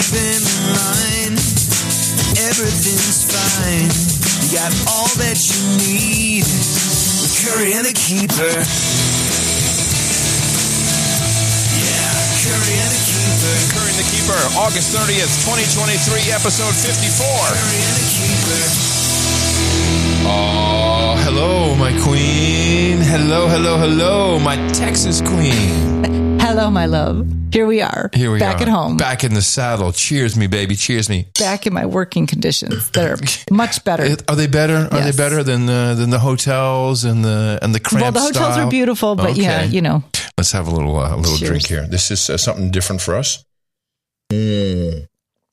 keep him in line. Everything's fine. You got all that you need with Curry and the Keeper. Yeah, Curry and the Keeper. Curry and the Keeper, August 30th, 2023, episode 54. Curry and the Keeper. Oh, hello, my queen. Hello, my Texas queen. Hello, my love. Here we are. Back at home. Back in the saddle. Cheers me, baby. Cheers me. Back in my working conditions that are much better. Are they better? Are Yes. they better than the hotels and the cramped Well, the hotels style? are beautiful, but Okay. yeah, you know. Let's have a little Cheers. drink here. This is something different for us. Ooh.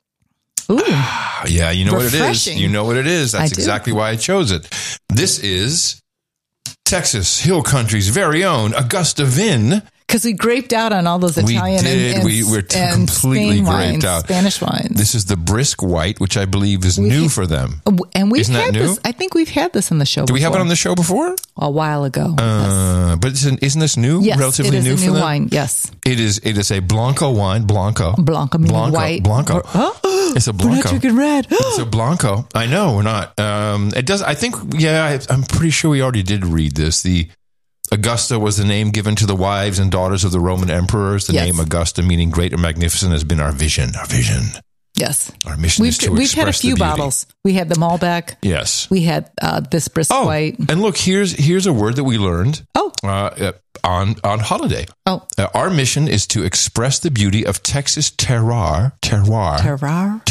Yeah, you know what it is. Refreshing. You know what it is. That's I do. exactly why I chose it. This is Texas Hill Country's very own Augusta Vin. Because we graped out on all those Italian and We were and completely Spain graped wines, out. Spanish wines. This is the Brisk White, which I believe is new for them. And we've Isn't that had new? this. I think we've had this on the show Do we have it before. on the show before? A while ago. But isn't this new? Yes, Relatively it is new a for new them? wine. Yes. It is a Blanco wine. Blanco meaning white. Blanco. Oh, It's a we're not Blanco. drinking red. It's a Blanco. I know we're not. It does. I think. Yeah, I'm pretty sure we already did read this. The Augusta was the name given to the wives and daughters of the Roman emperors. The Yes. name Augusta, meaning great or magnificent, has been our vision. Our vision. Yes. Our mission is to We've express had a few the beauty. bottles. We had the Malbec. Yes. We had this Brisk Oh, White. and look, here's a word that we learned. Oh. On holiday. Oh. Our mission is to express the beauty of Texas terroir, Terroir.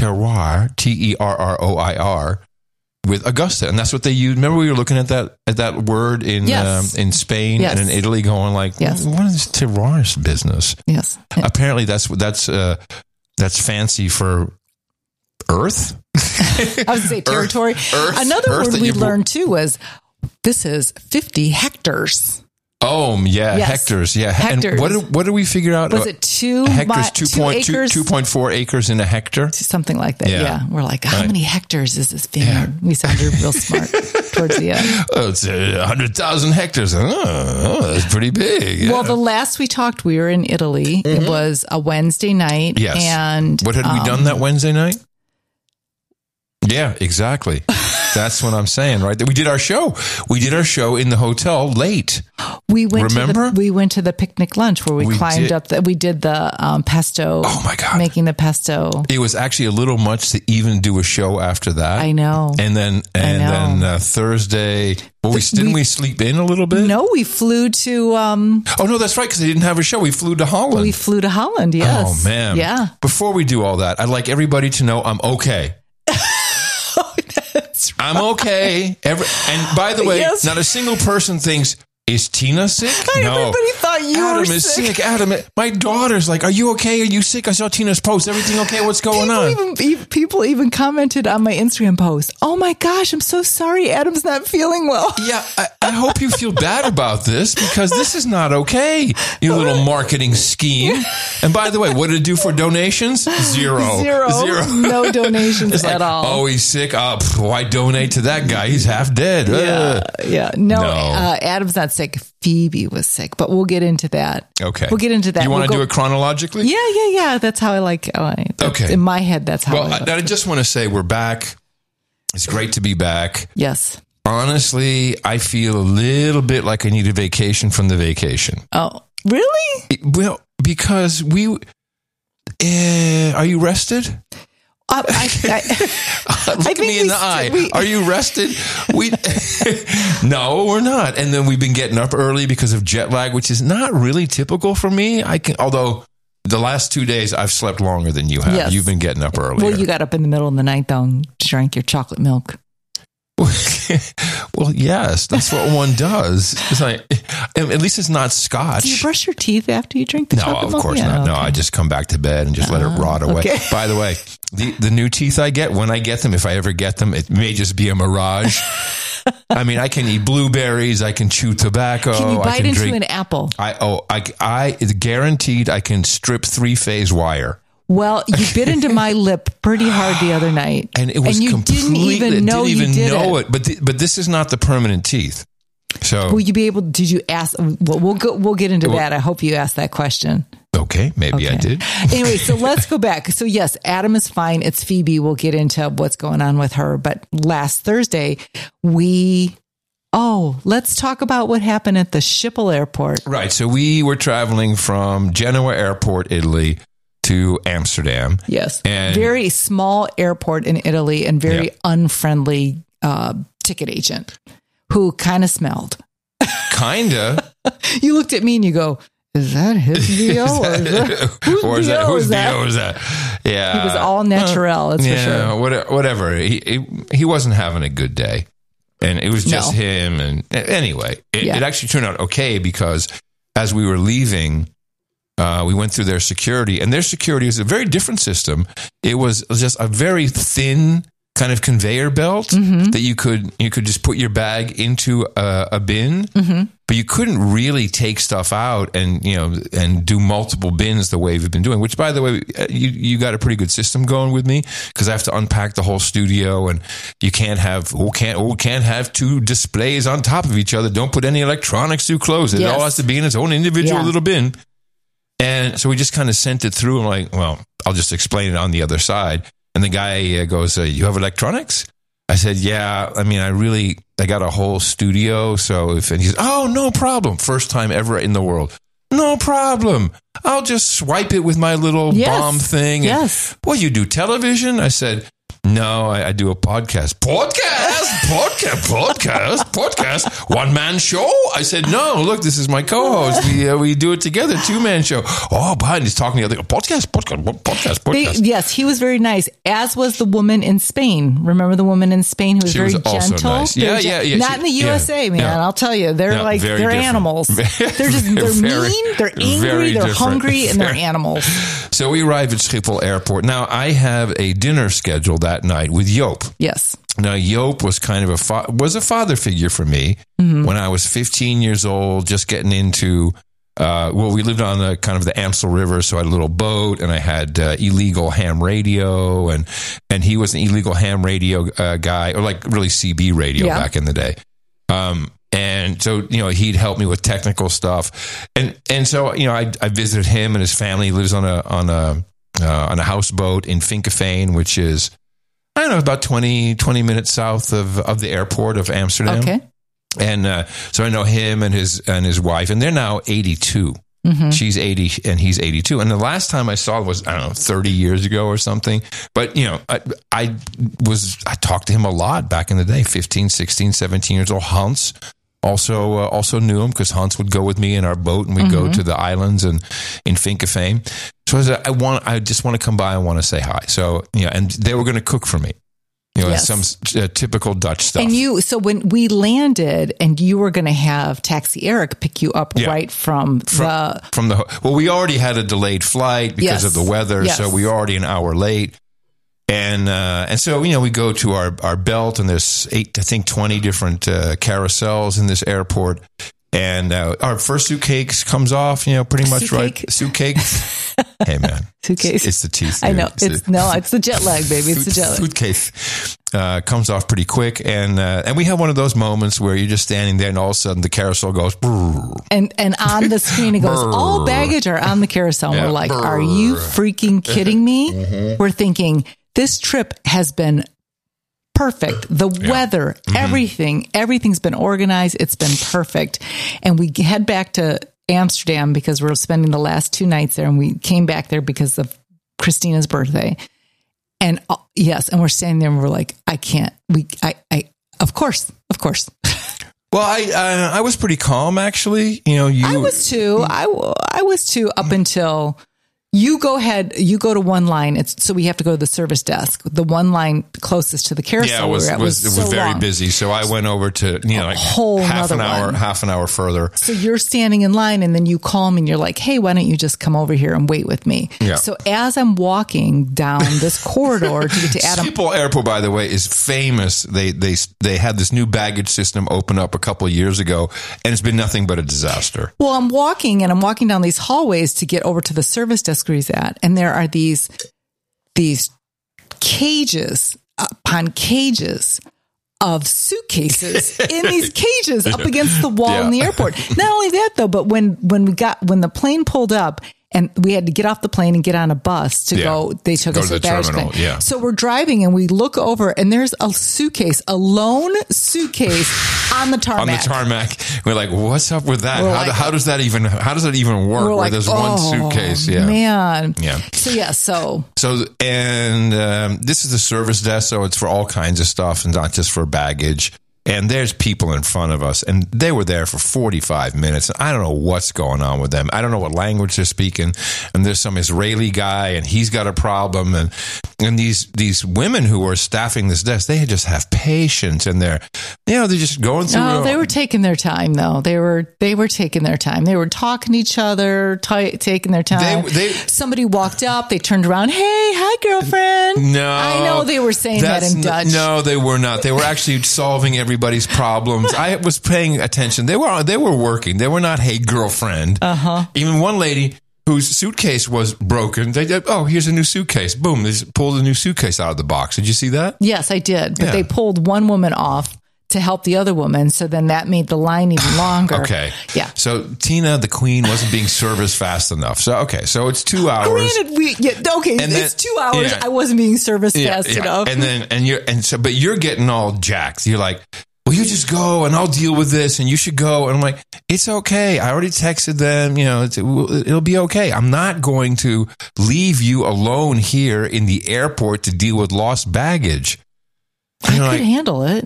Terroir, with Augusta, and that's what they use. Remember, we were looking at that word in Yes. in Spain Yes. and in Italy, going like, Yes. what is this terroir business? Yes. Apparently, that's fancy for Earth. I was going to say territory. Another Earth word that we you- learned too was this is 50 hectares. Oh, yeah, Yes. hectares. Yeah, Hectares. And what do we figure out? Was it two hectares? 2 acres? 2.4 acres in a hectare. Something like that. Yeah. Yeah. We're like, how Right. many hectares is this vineyard? We sounded real smart towards the end. Oh, it's 100,000 hectares. Oh, that's pretty big. Yeah. Well, the last we talked, we were in Italy. It was a Wednesday night. Yes. And what had we done that Wednesday night? Yeah, exactly. That's what I'm saying, right? We did our show. We did our show in the hotel late. we went Remember? we went to the picnic lunch where we climbed did. up. We did the pesto. Oh my God. Making the pesto. It was actually a little much to even do a show after that. I know. And then Thursday, didn't we sleep in a little bit? No, we flew to. Oh no, that's right, because they didn't have a show. We flew to Holland. We flew to Holland. Yes. Oh man. Yeah. Before we do all that, I'd like everybody to know I'm okay. I'm okay. And by the way, Yes. not a single person thinks, is Tina sick? No. Everybody thought you Adam were is sick. sick. Adam, my daughter's like, are you okay? Are you sick? I saw Tina's post. Everything okay? What's going on? People even commented on my Instagram post. Oh my gosh, I'm so sorry. Adam's not feeling well. Yeah, I hope you feel bad about this, because this is not okay, you little marketing scheme. And by the way, what did it do for donations? Zero. No donations It's like, at all. oh, he's sick. Why donate to that guy? He's half dead. Yeah. No, No. Adam's not sick. Phoebe was sick, but we'll get into that. Okay. We'll get into that. You want to We'll do it chronologically? Yeah. That's how I like. Okay. In my head, that's how Well, I like. I just want to say we're back. It's great to be back. Yes. Honestly, I feel a little bit like I need a vacation from the vacation. Oh, really? Well, because are you rested? I Look at me in the eye. Are you rested? No, we're not. And then we've been getting up early because of jet lag, which is not really typical for me. Although the last 2 days I've slept longer than you have. Yes. You've been getting up earlier. Well, you got up in the middle of the night, though, and drank your chocolate milk. Well, yes, that's what one does. It's like, at least it's not scotch. Do you brush your teeth after you drink the No, chocolate of milk? course Yeah, not. No, okay. I just come back to bed and just let it rot away. okay. By the way, the new teeth I get, when I get them, if I ever get them, it may just be a mirage. I mean, I can eat blueberries. I can chew tobacco. Can you I bite can into drink. an apple? I it's guaranteed I can strip 3-phase wire. Well, you bit into my lip pretty hard the other night, And it was you completely, didn't even know you did it. But this is not the permanent teeth. So Will you be able? Did you ask? Well, we'll get into that. I hope you asked that question. Okay, maybe I did. Anyway, so let's go back. So yes, Adam is fine. It's Phoebe. We'll get into what's going on with her. But last Thursday, let's talk about what happened at the Schiphol airport. Right. So we were traveling from Genoa Airport, Italy, to Amsterdam. Yes. And very small airport in Italy and very unfriendly ticket agent who kind of smelled. Kinda. You looked at me and you go, is that his VO? Whose VO is that? Yeah. He was all natural, that's for sure. Whatever. He wasn't having a good day. And it was just him. And anyway, it actually turned out okay because as we were leaving, we went through their security. And their security was a very different system. It was just a very thin kind of conveyor belt that you could just put your bag into a bin, but you couldn't really take stuff out and do multiple bins the way we've been doing. Which, by the way, you got a pretty good system going with me because I have to unpack the whole studio, and you can't have two displays on top of each other. Don't put any electronics too close. It all has to be in its own individual little bin. And so we just kind of sent it through. I'm like, well, I'll just explain it on the other side. And the guy goes, you have electronics? I said, yeah. I mean, I got a whole studio. And he says, oh, no problem. First time ever in the world. No problem. I'll just swipe it with my little bomb thing. Yes. Well, you do television? I said, no, I do a podcast. Podcast. One man show? I said, no, look, this is my co-host. We do it together, 2-man show. Oh, behind he's talking to the other podcast. Yes, he was very nice, as was the woman in Spain. Remember the woman in Spain who was she very was also gentle? Nice. Yeah. Not in the USA, man. I'll tell you, they're different. animals. They're mean, they're angry, they're hungry, and they're animals. So we arrived at Schiphol Airport. Now, I have a dinner scheduled that night with Joop. Yes. Now, Joop was kind of a father figure for me when I was 15 years old, just getting into, we lived on the Amstel River, so I had a little boat, and I had illegal ham radio, and he was an illegal ham radio guy, or like really CB radio back in the day. And so, he'd help me with technical stuff. And so, I visited him and his family. He lives on a houseboat in Vinkeveen, which is, I don't know, about 20 minutes south of the airport of Amsterdam. Okay. And so I know him and his wife, and they're now 82. She's 80 and he's 82. And the last time I saw him was, I don't know, 30 years ago or something. But, I talked to him a lot back in the day, 15, 16, 17 years old. Hans also knew him because Hans would go with me in our boat, and we'd go to the islands and in Vinkeveen. So I said, I just want to come by. I want to say hi. So, and they were going to cook for me. Some typical Dutch stuff. And so when we landed, and you were going to have Taxi Eric pick you up right from the... Well, we already had a delayed flight because of the weather, so we were already an hour late. And so, we go to our belt, and there's 20 different carousels in this airport. And our first suitcase comes off, pretty much right. Suitcase. Hey, man. Suitcase. It's the teeth. I know. It's the jet lag, baby. It's the jet lag. Suitcase comes off pretty quick. And we have one of those moments where you're just standing there, and all of a sudden the carousel goes. Brrr. And on the screen it goes, all baggage are on the carousel. And we're like, are you freaking kidding me? We're thinking, this trip has been perfect. The weather, everything's been organized. It's been perfect. And we head back to Amsterdam because we're spending the last 2 nights there. And we came back there because of Christina's birthday. And and we're standing there and we're like, I can't, of course. Well, I was pretty calm, actually. I was too. I was too up until... You go ahead, you go to one line. So we have to go to the service desk. The one line closest to the carousel. Yeah, it was so very long. busy. So I went over to, half an hour further. So you're standing in line, and then you call me and you're like, hey, why don't you just come over here and wait with me? Yeah. So as I'm walking down this corridor to get to Adam. Schiphol Airport, by the way, is famous. They had this new baggage system open up a couple of years ago, and it's been nothing but a disaster. Well, I'm walking down these hallways to get over to the service desk where he's at, and there are these cages upon cages of suitcases in these cages up against the wall in the airport. Not only that, though, but when the plane pulled up And we had to get off the plane and get on a bus to go. They took us to the terminal. Yeah. So we're driving and we look over and there's a suitcase, a lone suitcase on the tarmac. On the tarmac. We're like, what's up with that? How does that even work where there's one suitcase? Yeah. Man. Yeah. So this is the service desk. So it's for all kinds of stuff and not just for baggage. And there's people in front of us, and they were there for 45 minutes. I don't know what's going on with them. I don't know what language they're speaking. And there's some Israeli guy, and he's got a problem. And these women who were staffing this desk, they just have patience, and they're just going through. No, they were taking their time, though. They were taking their time. They were talking to each other, taking their time. Somebody walked up. They turned around. Hey, hi, girlfriend. No, I know they were saying that in Dutch. No, they were not. They were actually solving everybody's problems. I was paying attention. They were working. They were not, hey, girlfriend. Even one lady whose suitcase was broken. They did, here's a new suitcase. Boom. They just pulled a new suitcase out of the box. Did you see that? Yes, I did. But they pulled one woman off to help the other woman. So then that made the line even longer. Okay. Yeah. So Tina, the queen, wasn't being serviced fast enough. So, so it's 2 hours. Granted, it's 2 hours. Yeah. I wasn't being serviced fast enough. But you're getting all jacked. You're like, well, you just go and I'll deal with this and you should go. And I'm like, it's okay. I already texted them, it'll be okay. I'm not going to leave you alone here in the airport to deal with lost baggage. I could handle it,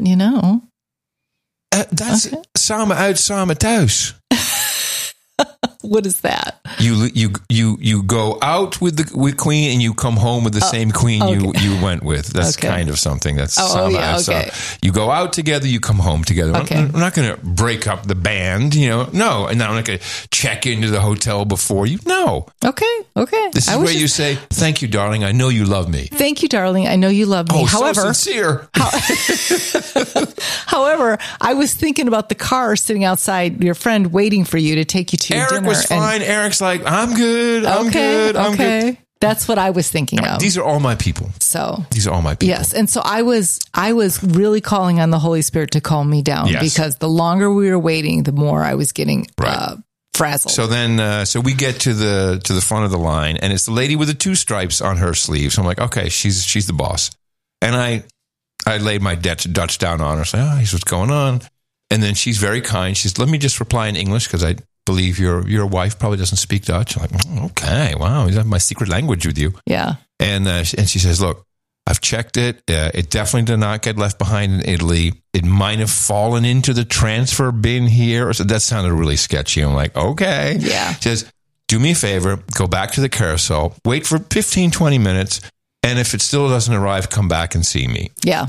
That's samen uit, samen thuis. What is that? You go out with Queen and you come home with the same Queen you went with. That's kind of something. That's okay. You go out together, you come home together. Okay. I'm not going to break up the band, No, and I'm not going to check into the hotel before you. No. Okay. This is where you say, "Thank you, darling. I know you love me." Thank you, darling. I know you love me. However, so sincere. However, I was thinking about the car sitting outside your friend waiting for you to take you to your dinner. Eric was fine. Eric's like, I'm good. I'm good. That's what I was thinking of. These are all my people. These are all my people. Yes. And so I was really calling on the Holy Spirit to calm me down because the longer we were waiting, the more I was getting frazzled. So then, so we get to the front of the line, and it's the lady with the 2 stripes on her sleeve. So I'm like, okay, she's the boss. And I laid my Dutch down on her. Say, here's what's going on. And then she's very kind. She's, let me just reply in English because I believe your wife probably doesn't speak Dutch. I'm like, okay, wow, you have my secret language with you. Yeah. And she says, look, I've checked it. It definitely did not get left behind in Italy. It might have fallen into the transfer bin here. So that sounded really sketchy. I'm like, okay. Yeah. She says, do me a favor, go back to the carousel, wait for 15, 20 minutes. And if it still doesn't arrive, come back and see me. Yeah.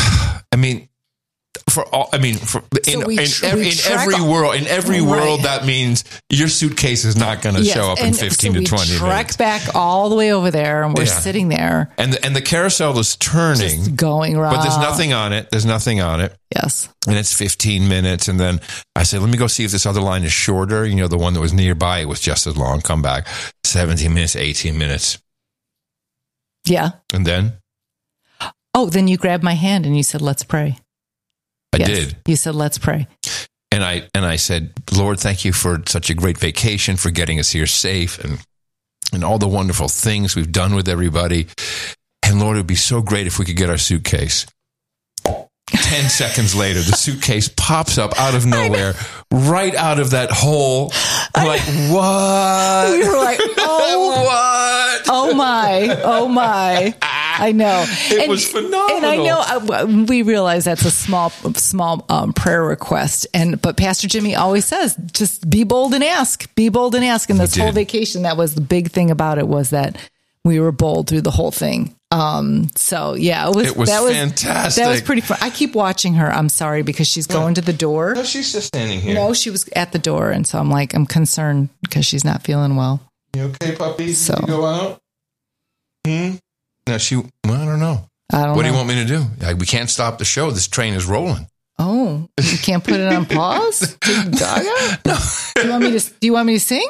In every world, that means your suitcase is not going to show up in 15 to 20 minutes. We trek back all the way over there, and we're sitting there, and the carousel is turning, just going around, but there's nothing on it. Yes, and it's 15 minutes, and then I said, let me go see if this other line is shorter. The one that was nearby, it was just as long. Come back, 17 minutes, 18 minutes. Yeah, and then then you grabbed my hand and you said, "Let's pray." I did. You said, let's pray. And I said, Lord, thank you for such a great vacation, for getting us here safe and all the wonderful things we've done with everybody. And Lord, it would be so great if we could get our suitcase. 10 seconds later, the suitcase pops up out of nowhere, right out of that hole. I'm like, what? We were like, what? Oh my. I know. It was phenomenal. And I know we realize that's a small prayer request. But Pastor Jimmy always says, just be bold and ask. Be bold and ask. And this whole vacation, that was the big thing about it, was that we were bold through the whole thing. So yeah, it was fantastic. That was pretty fun. I keep watching her. I'm sorry, because she's going to the door. No, she's just standing here. No, she was at the door. And so I'm concerned because she's not feeling well. You okay, puppy? So, did you go out? No, I don't know. What do you want me to do? We can't stop the show. This train is rolling. Oh, you can't put it on pause? Gaga? No. Do you want me to sing?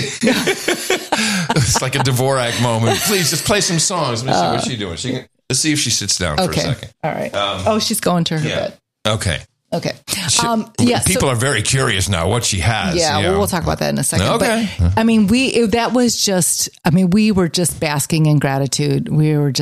It's like a Dvorak moment. Please, just play some songs. Let me see what she's doing. Let's see if she sits down for a second. All right. She's going to her bed. Okay. Okay. People are very curious now what she has. Yeah, we'll talk about that in a second. Okay. But, I mean, we were just basking in gratitude. We were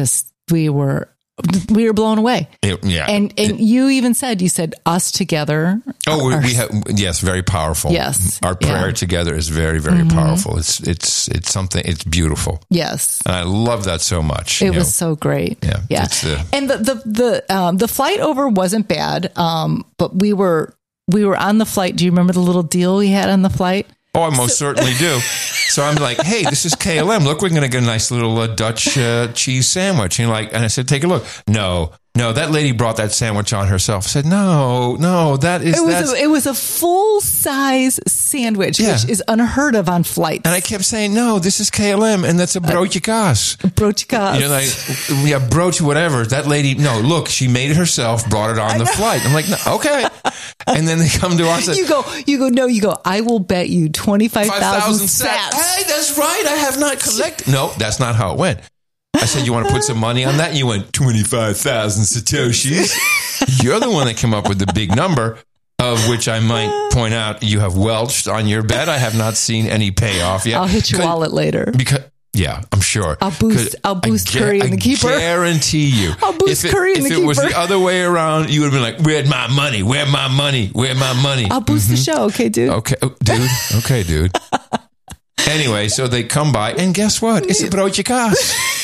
blown away. And you even said, us together. We have, yes, very powerful. Yes. Our prayer together is very, very powerful. It's something, it's beautiful. Yes. And I love that so much. It was so great. Yeah. And the flight over wasn't bad. But we were on the flight. Do you remember the little deal we had on the flight? Oh, I most certainly do. So I'm like, hey, this is KLM. Look, we're going to get a nice little Dutch cheese sandwich. And I said, take a look. No, that lady brought that sandwich on herself. I said, no, it was a full size sandwich, which is unheard of on flights. And I kept saying, no, this is KLM, and that's a broodje kaas. Broodje kaas. Broodje whatever. That lady, no, look, she made it herself, brought it on the flight. I'm like, no, okay. And then they come to us. You go, I will bet you 25,000 sats. Hey, that's right. I have not collected. No, that's not how it went. I said, you want to put some money on that? And you went, 25,000 satoshis. You're the one that came up with the big number, of which I might point out you have welched on your bet. I have not seen any payoff yet. I'll hit your wallet later. Yeah, I'm sure. I'll boost Curry and the keeper. I guarantee you. I'll boost Curry and the keeper. If it was the other way around, you would have been like, where's my money? Where's my money? Where's my money? I'll boost the show. Okay, dude. Okay, dude. Anyway, so they come by, and guess what? It's a broodje kaas.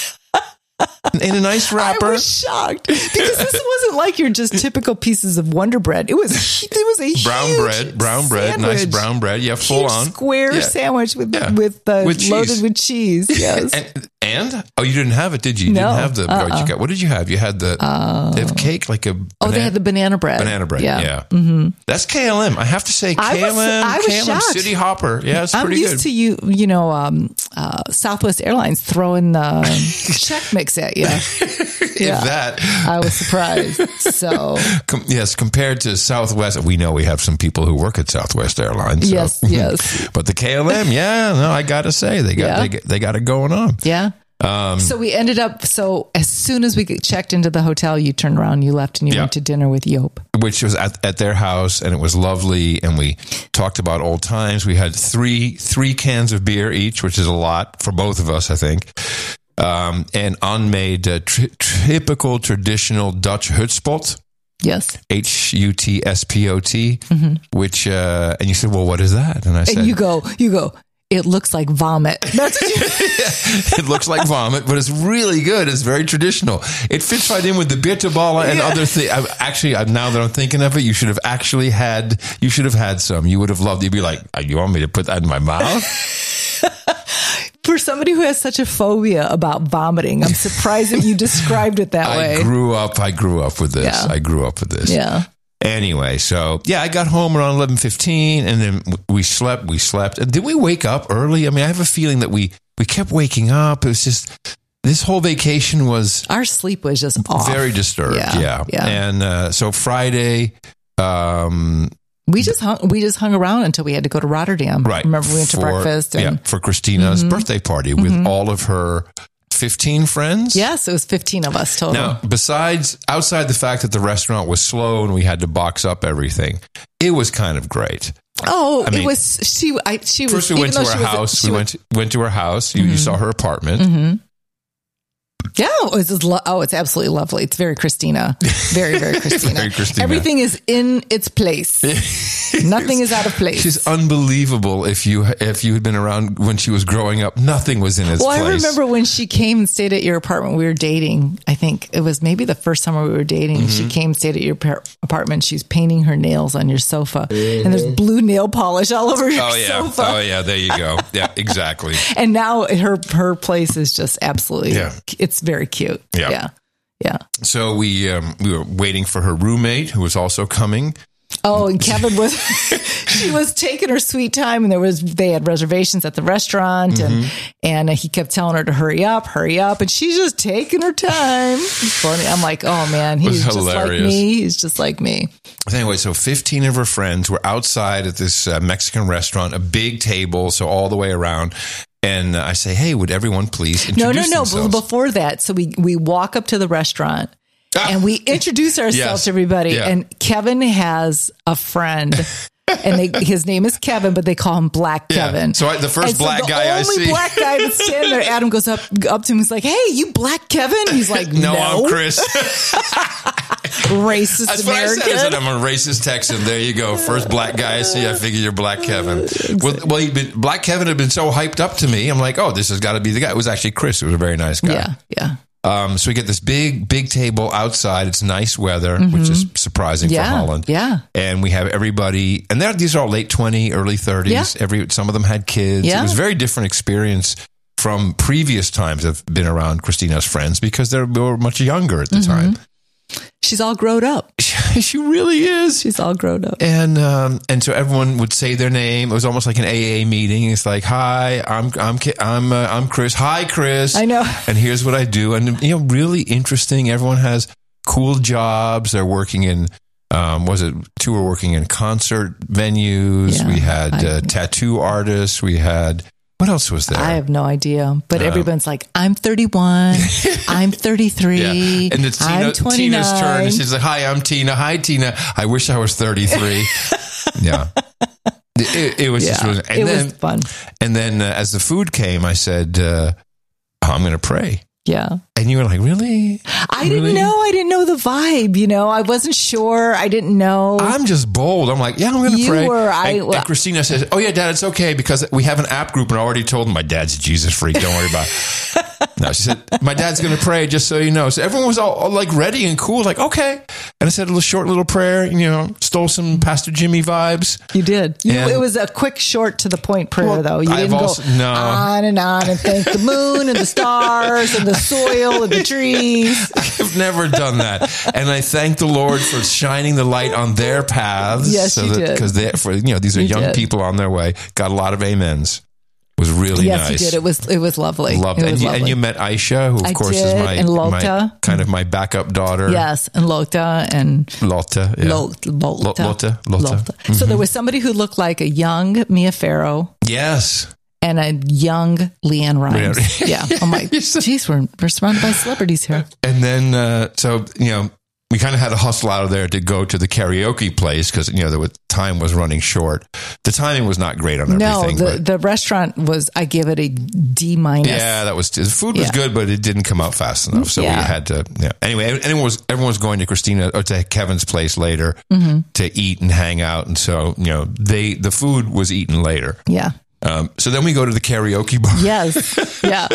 In a nice wrapper. I was shocked because this wasn't like your just typical pieces of Wonder Bread. It was a brown bread, sandwich. nice brown bread. Yeah, full huge on square sandwich with loaded with cheese. Yes. And you didn't have it, did you? You didn't have the broodje kaas. What did you have? You had the they have cake like a. They had the banana bread. Banana bread. Yeah. Mm-hmm. That's KLM. I have to say, I was shocked. City Hopper. Yeah, it's pretty good. I'm used to Southwest Airlines throwing the check mix at you. Yeah, that I was surprised. So yes, compared to Southwest, we know we have some people who work at Southwest Airlines. So. Yes. But the KLM, I got to say they got it going on. Yeah. So we ended up. So as soon as we checked into the hotel, you turned around, you left, and you went to dinner with Joop, which was at their house, and it was lovely. And we talked about old times. We had three cans of beer each, which is a lot for both of us, I think. And Ann made typical traditional Dutch hutspot. Yes. HUTSPOT, which, and you said, well, what is that? And I said, you go, it looks like vomit. That's It looks like vomit, but it's really good. It's very traditional. It fits right in with the bitterballen and other things. Actually, now that I'm thinking of it, you should have had some. You would have loved it. You'd be like, you want me to put that in my mouth? For somebody who has such a phobia about vomiting, I'm surprised that you described it that way. I grew up with this. Yeah. I grew up with this. Yeah. Anyway, so I got home around 11:15, and then we slept. Did we wake up early? I mean, I have a feeling that we kept waking up. It was just, this whole vacation was, our sleep was just off. Very disturbed. Yeah. And so Friday, we just hung around until we had to go to Rotterdam. Right. Remember, we went to breakfast for Christina's birthday party with all of her 15 friends. Yes, it was 15 of us total. Now, outside the fact that the restaurant was slow and we had to box up everything, it was kind of great. Oh, it was. She was. First, we went to her house. We went to her house. You saw her apartment. Mm-hmm. Yeah, it's absolutely lovely. It's very Christina. Very, very Christina. Very Christina. Everything is in its place. Nothing is out of place. She's unbelievable. If you had been around when she was growing up, nothing was in its place. Well, I remember when she came and stayed at your apartment. We were dating. I think it was maybe the first summer we were dating. Mm-hmm. She came, stayed at your apartment. She's painting her nails on your sofa, and there's blue nail polish all over your sofa. Oh yeah, there you go. Yeah, exactly. And now her place is just absolutely. Yeah. It's very cute. Yeah. So we were waiting for her roommate, who was also coming. Oh, and Kevin she was taking her sweet time, and they had reservations at the restaurant, and he kept telling her to hurry up, and she's just taking her time. It's funny. I'm like, oh man, he's just like me. He's just like me. Anyway, so 15 of her friends were outside at this Mexican restaurant, a big table, so all the way around. And I say, hey, would everyone please introduce themselves? Before that, so we walk up to the restaurant. and we introduce ourselves to everybody. Yeah. And Kevin has a friend. And his name is Kevin, but they call him Black Kevin. So the first black guy I see. The only black guy that's standing there, Adam goes up to him. He's like, "Hey, you Black Kevin?" He's like, "No, I'm Chris." Racist That's American. what I said. I'm a racist Texan. There you go. First black guy I see. I figure you're Black Kevin. Exactly. Well, Black Kevin had been so hyped up to me. I'm like, oh, this has got to be the guy. It was actually Chris. It was a very nice guy. Yeah. So we get this big table outside. It's nice weather, which is surprising for Holland. Yeah. And we have everybody, and these are all late 20s, early 30s. Yeah. Some of them had kids. Yeah. It was a very different experience from previous times I've been around Christina's friends because they were much younger at the time. She's all grown up. She really is. She's all grown up. And so everyone would say their name. It was almost like an AA meeting. It's like, "Hi, I'm Chris. Hi, Chris. I know. And here's what I do." And really interesting. Everyone has cool jobs. They're working in two were working in concert venues. Yeah, we had tattoo artists. We had. What else was there? I have no idea. But everyone's like, "I'm 31. I'm 33. Yeah. And it's I'm 29. Tina's turn. And she's like, "Hi, I'm Tina. Hi, Tina. I wish I was 33. Yeah. It was just, and was fun. And then as the food came, I said, "I'm going to pray." Yeah. And you were like, "Really?" I didn't know. I didn't know the vibe. I wasn't sure. I didn't know. I'm just bold. I'm like, "Yeah, I'm going to pray." And Christina says, "Oh yeah, Dad, it's okay because we have an app group and I already told him my dad's a Jesus freak. Don't worry about it." No, she said, "My dad's going to pray just so you know." So everyone was all like ready and cool, like, "Okay." And I said a short little prayer, stole some Pastor Jimmy vibes. You did. It was a quick, short, to the point prayer, though. You didn't go on and thank the moon and the stars and the soil and the trees. I've never done that. And I thank the Lord for shining the light on their paths. Yes, you did. Because these are young people on their way. Got a lot of amens. It was really nice. Yes, you did. It was lovely. Loved it. And you met Aisha, who of course is my kind of my backup daughter. Yes, and Lotta and Lotta. Yeah. Lotta. Mm-hmm. So there was somebody who looked like a young Mia Farrow. Yes. And a young Leanne Rimes. Yeah. I'm like, geez, we're surrounded by celebrities here. And then, we kind of had to hustle out of there to go to the karaoke place because, the time was running short. The timing was not great on everything. No, the restaurant was, I give it a D-. Yeah, the food was good, but it didn't come out fast enough. So we had to, Anyway, everyone was going to Christina or to Kevin's place later to eat and hang out. And so, the food was eaten later. Yeah. So then we go to the karaoke bar. Yes. Yeah.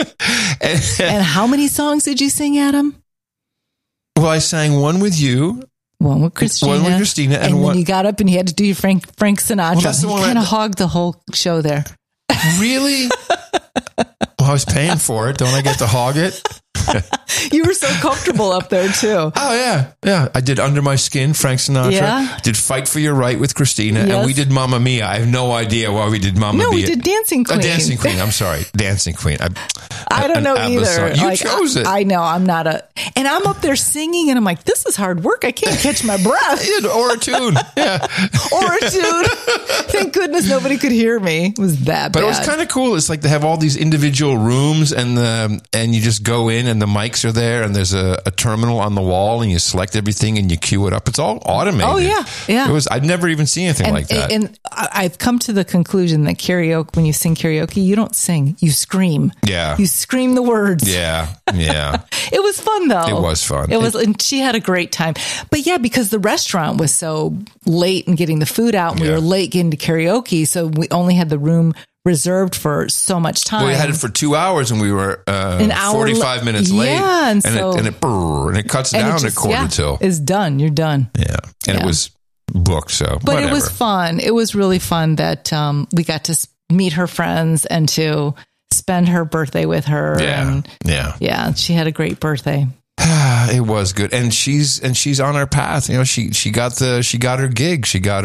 And how many songs did you sing, Adam? Well, I sang one with you. One with Christina. And then you got up and you had to do your Frank Sinatra. Well, that's the one. You kind of hogged the whole show there. Really? Well, I was paying for it. Don't I get to hog it? You were so comfortable up there too. Oh yeah. Yeah. I did Under My Skin, Frank Sinatra. Yeah. Did Fight for Your Right with Christina. Yes. And we did Mamma Mia. I have no idea why we did Mamma Mia. No, we did Dancing Queen. Dancing Queen. I'm sorry. Dancing Queen. I don't know either. You chose it. I know. I'm not and I'm up there singing and I'm like, this is hard work. I can't catch my breath. Or a tune. Yeah. Or a tune. Thank goodness nobody could hear me. It was that bad. But it was kind of cool. It's like they have all these individual rooms and you just go in and the mics are there and there's a terminal on the wall and you select everything and you queue it up. It's all automated. Oh yeah. Yeah. I've never even seen anything like that. And I've come to the conclusion that karaoke, when you sing karaoke, you don't sing, you scream. Yeah. You scream the words. Yeah. Yeah. It was fun though. It was fun. And she had a great time. But yeah, because the restaurant was so late in getting the food out and we were late getting to karaoke. So we only had the room reserved for so much time. Well, we had it for 2 hours and we were 45 minutes late. Yeah, and it cuts down at quarter till. It's done. You're done. Yeah. And it was booked, so but whatever. It was fun. It was really fun that we got to meet her friends and to spend her birthday with her. Yeah, she had a great birthday. It was good, and she's on her path. She got her gig. She got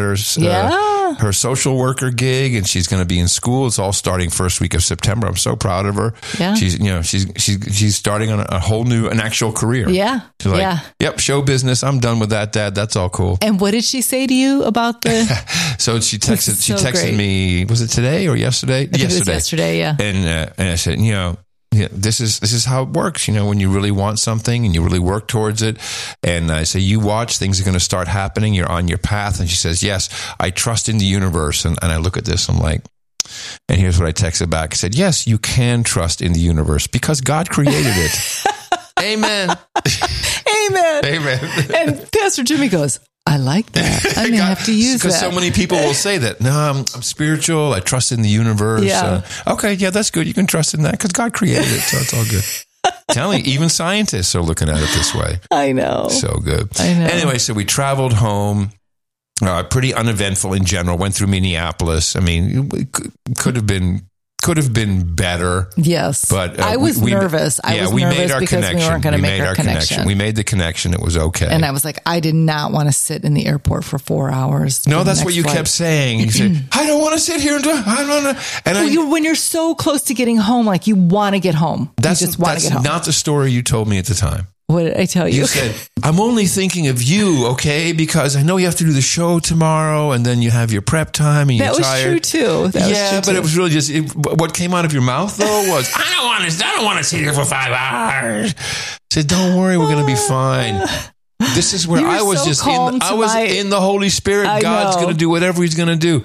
her social worker gig, and she's going to be in school. It's all starting first week of September. I'm so proud of her. Yeah, she's starting on an actual career. Yeah, she's like, yep, show business. I'm done with that, Dad. That's all cool. And what did she say to you about the? So she texted me. Was it today or yesterday? Yesterday. It was yesterday. Yeah. And I said, this is how it works. When you really want something and you really work towards it. And I say, you watch, things are going to start happening. You're on your path. And she says, yes, I trust in the universe. And I look at this, I'm like, and here's what I texted back. I said, yes, you can trust in the universe because God created it. Amen. Amen. Amen. And Pastor Jimmy goes, I like that. I may have to use that. Because so many people will say that. No, I'm spiritual. I trust in the universe. Yeah. Okay, yeah, that's good. You can trust in that because God created it, so it's all good. Telling you, even scientists are looking at it this way. I know. So good. I know. Anyway, so we traveled home. Pretty uneventful in general. Went through Minneapolis. I mean, it could have been better. Yes, but I was nervous. I was nervous because we weren't going to make our connection. We made the connection. It was okay. And I was like, I did not want to sit in the airport for 4 hours. No, that's what you kept saying. You said, I don't want to sit here. When you're so close to getting home, like you want to get home. You just want to get home. That's not the story you told me at the time. What did I tell you? You said, I'm only thinking of you, okay? Because I know you have to do the show tomorrow and then you have your prep time and you're tired. That was true too. But it was really just, what came out of your mouth though was, I don't want to sit here for 5 hours. I said, don't worry, we're going to be fine. This is where I was in the Holy Spirit. God's going to do whatever he's going to do.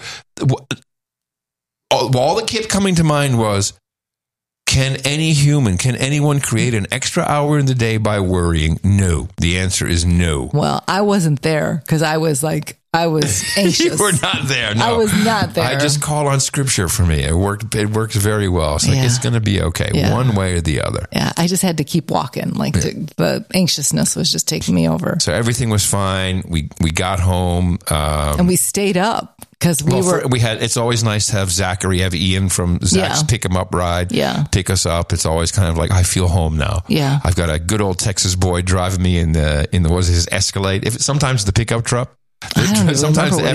All that kept coming to mind was, can anyone create an extra hour in the day by worrying? No. The answer is no. Well, I wasn't there because I was anxious. You were not there. No. I was not there. I just call on scripture for me. It works very well. It's like, it's going to be okay one way or the other. Yeah. I just had to keep walking. The anxiousness was just taking me over. So everything was fine. We got home. And we stayed up. Because it's always nice to have Ian from Zach's pick him up ride, pick us up. It's always kind of like, I feel home now. Yeah. I've got a good old Texas boy driving me in the what is his Escalade? Sometimes the pickup truck, sometimes the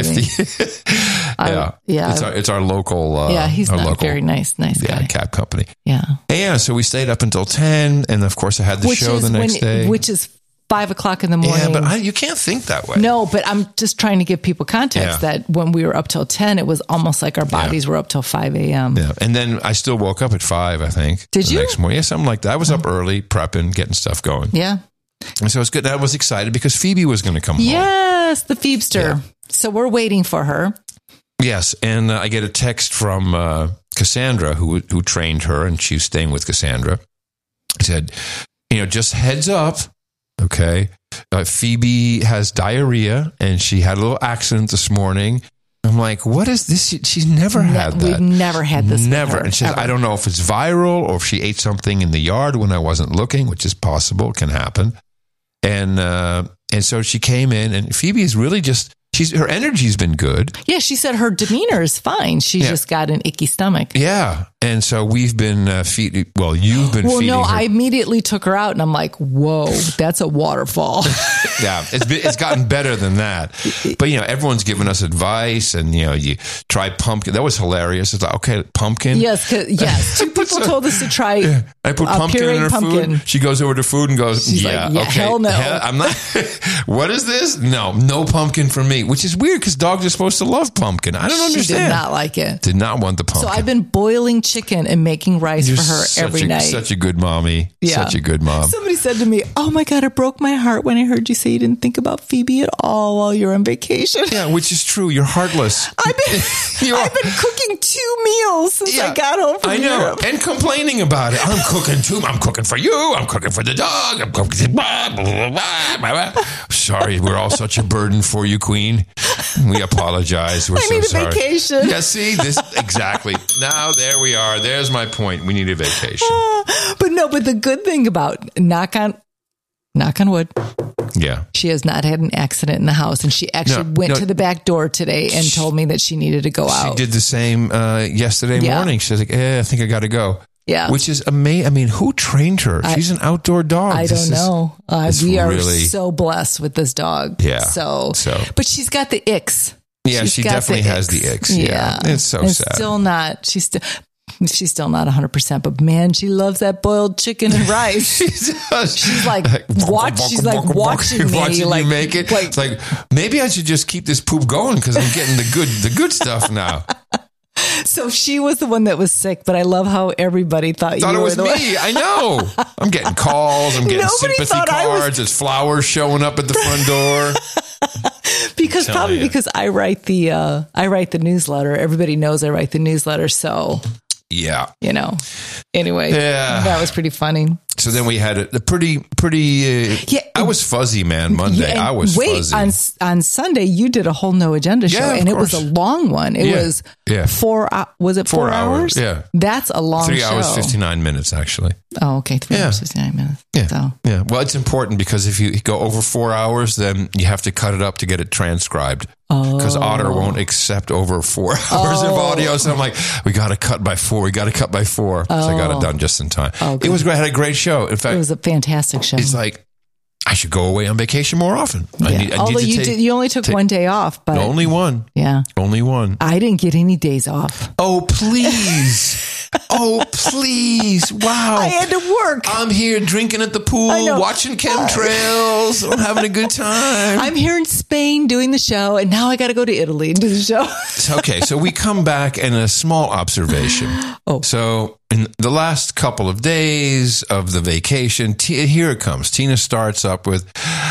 F-150. It's our local. He's not very nice guy. Cab company. Yeah. And so we stayed up until 10, and of course I had the show the next day, which is 5 o'clock in the morning. Yeah, but you can't think that way. No, but I'm just trying to give people context that when we were up till 10, it was almost like our bodies were up till 5 a.m. Yeah, and then I still woke up at 5, I think. Did you? Next morning. Yeah, something like that. I was up early, prepping, getting stuff going. Yeah. And so it's good. I was excited because Phoebe was going to come home. Yes, the Phoebster. Yeah. So we're waiting for her. Yes, and I get a text from Cassandra, who trained her, and she's staying with Cassandra. She said, just heads up. Okay. Phoebe has diarrhea and she had a little accident this morning. I'm like, what is this? She's never had that. We've never had this. Never. And she says, I don't know if it's viral or if she ate something in the yard when I wasn't looking, which is possible. It can happen. And so she came in, and Phoebe is really just, her energy's been good. Yeah. She said her demeanor is fine. She just got an icky stomach. Yeah. And so we've been feeding. Well, you've been feeding her. I immediately took her out, and I'm like, "Whoa, that's a waterfall." Yeah, it's gotten better than that. But everyone's giving us advice, and you try pumpkin. That was hilarious. It's like, okay, pumpkin. Yes. 2 people told us to try. Yeah. I put pumpkin in her food. She goes over to food and goes, She's like, okay, hell no. I'm not. What is this? No pumpkin for me. Which is weird because dogs are supposed to love pumpkin. I don't understand. She did not like it. Did not want the pumpkin. So I've been boiling chicken and making rice for her every night. Such a good mommy. Yeah. Such a good mom. Somebody said to me, oh my God, it broke my heart when I heard you say you didn't think about Phoebe at all while you're on vacation. Yeah, which is true. You're heartless. I've been cooking 2 meals since I got home from Europe. And complaining about it. I'm cooking too. I'm cooking for you. I'm cooking for the dog. I'm cooking. Blah, blah, blah, blah. Sorry, we're all such a burden for you, Queen. We apologize. We're so sorry. I need a vacation. Yeah, see this exactly. Now there we are. There's my point. We need a vacation. But the good thing about knock on wood. Yeah. She has not had an accident in the house, and she actually went to the back door today and told me that she needed to go out. She did the same yesterday morning. She was like, I think I got to go. Yeah. Which is amazing. I mean, who trained her? She's an outdoor dog. I don't know. We are so blessed with this dog. Yeah. So. But she's got the icks. Yeah, she definitely has the icks. Yeah. It's so sad. She's still not 100%, but man, she loves that boiled chicken and rice. She's like watching me. You make it. It's like, maybe I should just keep this poop going because I'm getting the good stuff now. So she was the one that was sick, but I love how everybody thought you were it was the me. I know. I'm getting calls. I'm getting sympathy cards. There's flowers showing up at the front door. Because I write the newsletter. Everybody knows I write the newsletter. So yeah, Anyway, that was pretty funny. So then we had a pretty. I was fuzzy, man. Monday, I was fuzzy. On Sunday, you did a whole No Agenda show, and it was a long one. It was 4. Was it 4 hours? Yeah, that's a long 3 show. 3 hours 59 minutes, actually. Oh, okay, 3 hours 59 minutes. Yeah, so. yeah. Well, it's important because if you go over 4 hours, then you have to cut it up to get it transcribed. Because Otter won't accept over 4 hours of audio. So I'm like, we got to cut by 4. We got to cut by 4. So I got it done just in time. It was great. I had a great show. In fact, it was a fantastic show. It's like, I should go away on vacation more often. Yeah. Although you only took 1 day off. But only one. Yeah. Only one. I didn't get any days off. Oh, please. Oh, please. Wow. I had to work. I'm here drinking at the pool, watching chemtrails. I'm having a good time. I'm here in Spain doing the show, and now I got to go to Italy and do the show. Okay, so we come back and a small observation. So in the last couple of days of the vacation, here it comes. Tina starts up with,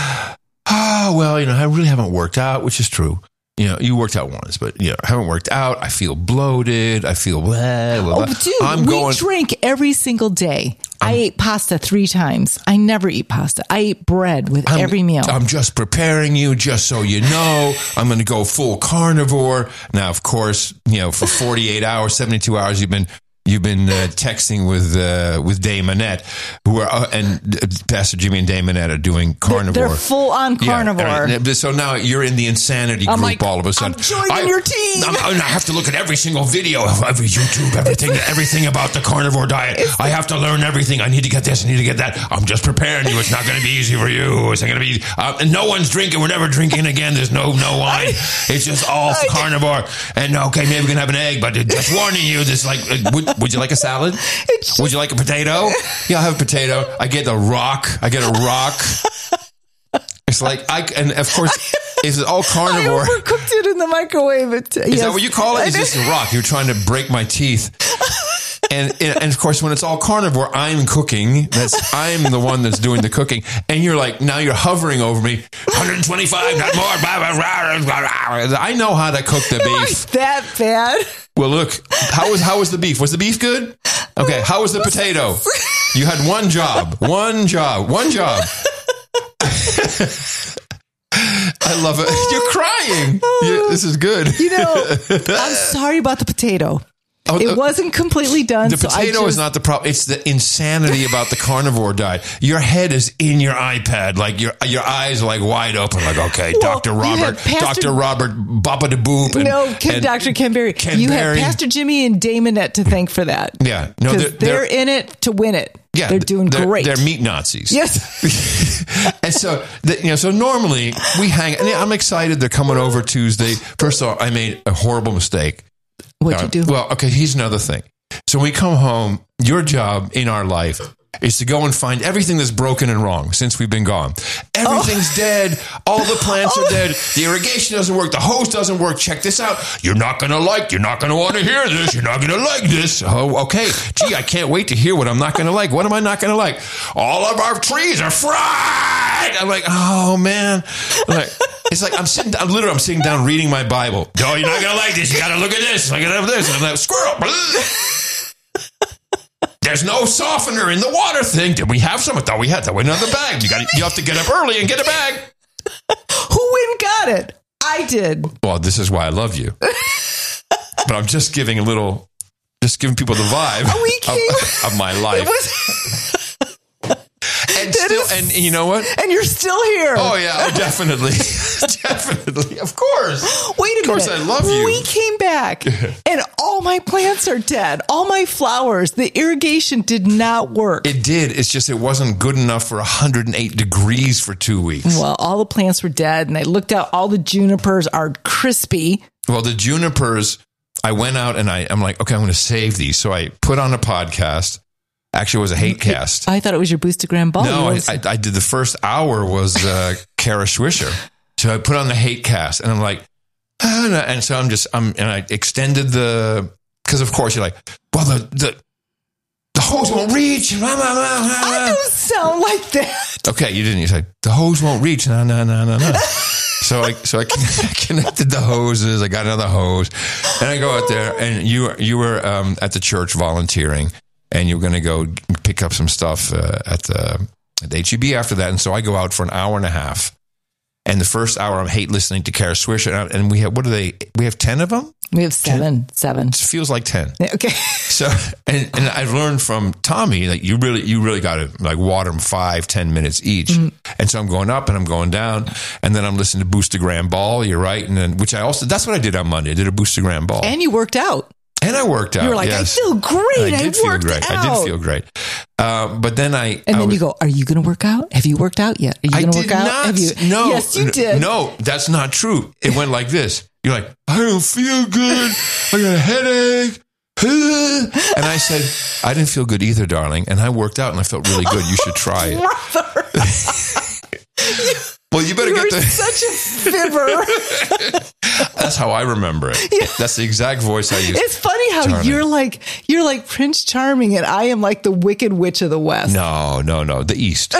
I really haven't worked out, which is true. You worked out once, but I haven't worked out. I feel bloated. I feel blah, blah, blah. Dude, we drink every single day. I ate pasta 3 times. I never eat pasta. I eat bread with every meal. I'm just preparing you, just so you know. I'm going to go full carnivore. Now, of course, for 48 hours, 72 hours, you've been texting with Dame Annette, who are and Pastor Jimmy and Dame Annette are doing carnivore. They're full on carnivore. Yeah, so now you're in the insanity group. All of a sudden, I'm joining your team. I have to look at every single video of every YouTube, everything about the carnivore diet. I have to learn everything. I need to get this. I need to get that. I'm just preparing you. It's not going to be easy for you. It's not going to be. And no one's drinking. We're never drinking again. There's no wine. It's just all carnivore. And okay, maybe we can have an egg, but just warning you. This would you like a salad? Would you like a potato? Yeah, I'll have a potato. I get a rock. It's like, and of course, it's all carnivore. I overcooked it in the microwave. Is that what you call it? It's just a rock. You're trying to break my teeth. And of course, when it's all carnivore, I'm cooking. I'm the one that's doing the cooking. And you're like, now you're hovering over me. 125, not more. I know how to cook the beef. Not that bad. Well, look, how was the beef? Was the beef good? Okay, how was the potato? You had one job. I love it. You're crying. This is good. I'm sorry about the potato. It wasn't completely done. The potato is not the problem. It's the insanity about the carnivore diet. Your head is in your iPad, like your eyes are like wide open, like, okay, Dr. Robert Baba de Boop. Dr. Ken Berry. Have Pastor Jimmy and Dame Annette to thank for that. Yeah. No, they're in it to win it. Yeah. They're doing great. They're meat Nazis. Yes. And so, so normally we hang, and I'm excited. They're coming over Tuesday. First of all, I made a horrible mistake. What'd you do? Well, okay, here's another thing. So when we come home, your job in our life is to go and find everything that's broken and wrong since we've been gone. Everything's dead. All the plants are dead. The irrigation doesn't work. The hose doesn't work. Check this out. You're not going to want to hear this. You're not going to like this. Oh, okay. Gee, I can't wait to hear what I'm not going to like. What am I not going to like? All of our trees are fried. I'm like, oh, man. It's like I'm sitting down reading my Bible. No, you're not going to like this. You got to look at this. I got to have this. And I'm like, squirrel. There's no softener in the water thing. Did we have some? I thought we had that. Went in the bag. You have to get up early and get a bag. Who went and got it? I did. Well, this is why I love you. But I'm just giving people the vibe of my life. And you know what? And you're still here. Oh, yeah. Oh, definitely. Definitely. Of course. Wait a minute. Of course, I love you. We came back and all my plants are dead. All my flowers. The irrigation did not work. It did. It's just it wasn't good enough for 108 degrees for 2 weeks. Well, all the plants were dead and I looked out. All the junipers are crispy. Well, the junipers, I went out and I'm like, okay, I'm going to save these. So I put on a podcast. Actually, it was a hate cast. I thought it was your Boostagram ball. No, I did the first hour was Kara Swisher. So I put on the hate cast and I'm like, and so I extended the because of course you're like, well, the hose won't reach. I don't sound like that. Okay, you didn't. You said the hose won't reach. No. So I connected the hoses. I got another hose, and I go out there. And you were at the church volunteering, and you were going to go pick up some stuff at the HEB after that. And so I go out for an hour and a half. And the first hour, I hate listening to Kara Swisher. And we have, we have 10 of them? We have seven. It feels like 10. Okay. So, and I've learned from Tommy, like you really got to like water them 5-10 minutes each. Mm-hmm. And so I'm going up and I'm going down, and then I'm listening to Boostergram Ball. You're right. And then, that's what I did on Monday. I did a Boostergram Ball. And you worked out. And I worked out. You were like, yes. I feel great. I did feel great. But then you go, are you going to work out? Have you worked out yet? Are you going to work out? Not. No. Yes, you did. No, that's not true. It went like this. You're like, I don't feel good. I got a headache. And I said, I didn't feel good either, darling. And I worked out and I felt really good. You should try it. Well, you better get such a fibber. That's how I remember it. Yeah. That's the exact voice I use. It's funny how you're like Prince Charming, and I am like the Wicked Witch of the West. No, the East.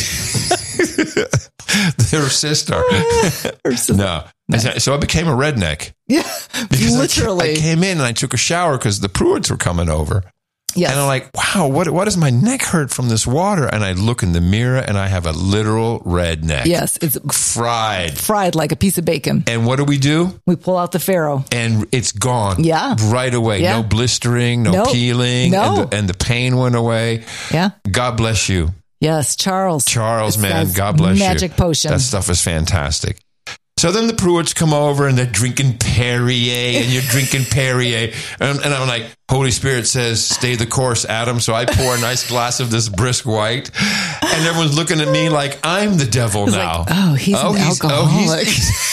Their sister. No. So I became a redneck. Yeah, literally. I came in and I took a shower because the Pruitts were coming over. Yes. And I'm like, wow, what does my neck hurt from this water? And I look in the mirror and I have a literal red neck. Yes. It's fried like a piece of bacon. And what do? We pull out the Pharaoh. And it's gone. Yeah. Right away. Yeah. No blistering, no peeling. No. And the pain went away. Yeah. God bless you. Yes, Charles. Man, God bless you. Magic potion. That stuff is fantastic. So then the Pruitts come over and they're drinking Perrier, and you're drinking Perrier. And I'm like, Holy Spirit says, stay the course, Adam. So I pour a nice glass of this brisk white, and everyone's looking at me like I'm the devil now. Like, he's an alcoholic.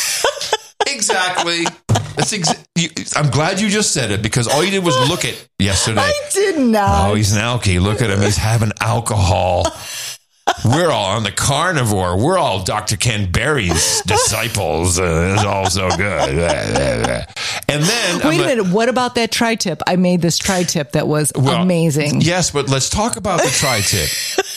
Exactly. I'm glad you just said it, because all you did was look at yesterday. I did not. Oh, he's an alky. Look at him. He's having alcohol. We're all on the carnivore. We're all Dr. Ken Berry's disciples. It's all so good. And then... Wait a minute. What about that tri-tip? I made this tri-tip that was amazing. Yes, but let's talk about the tri-tip.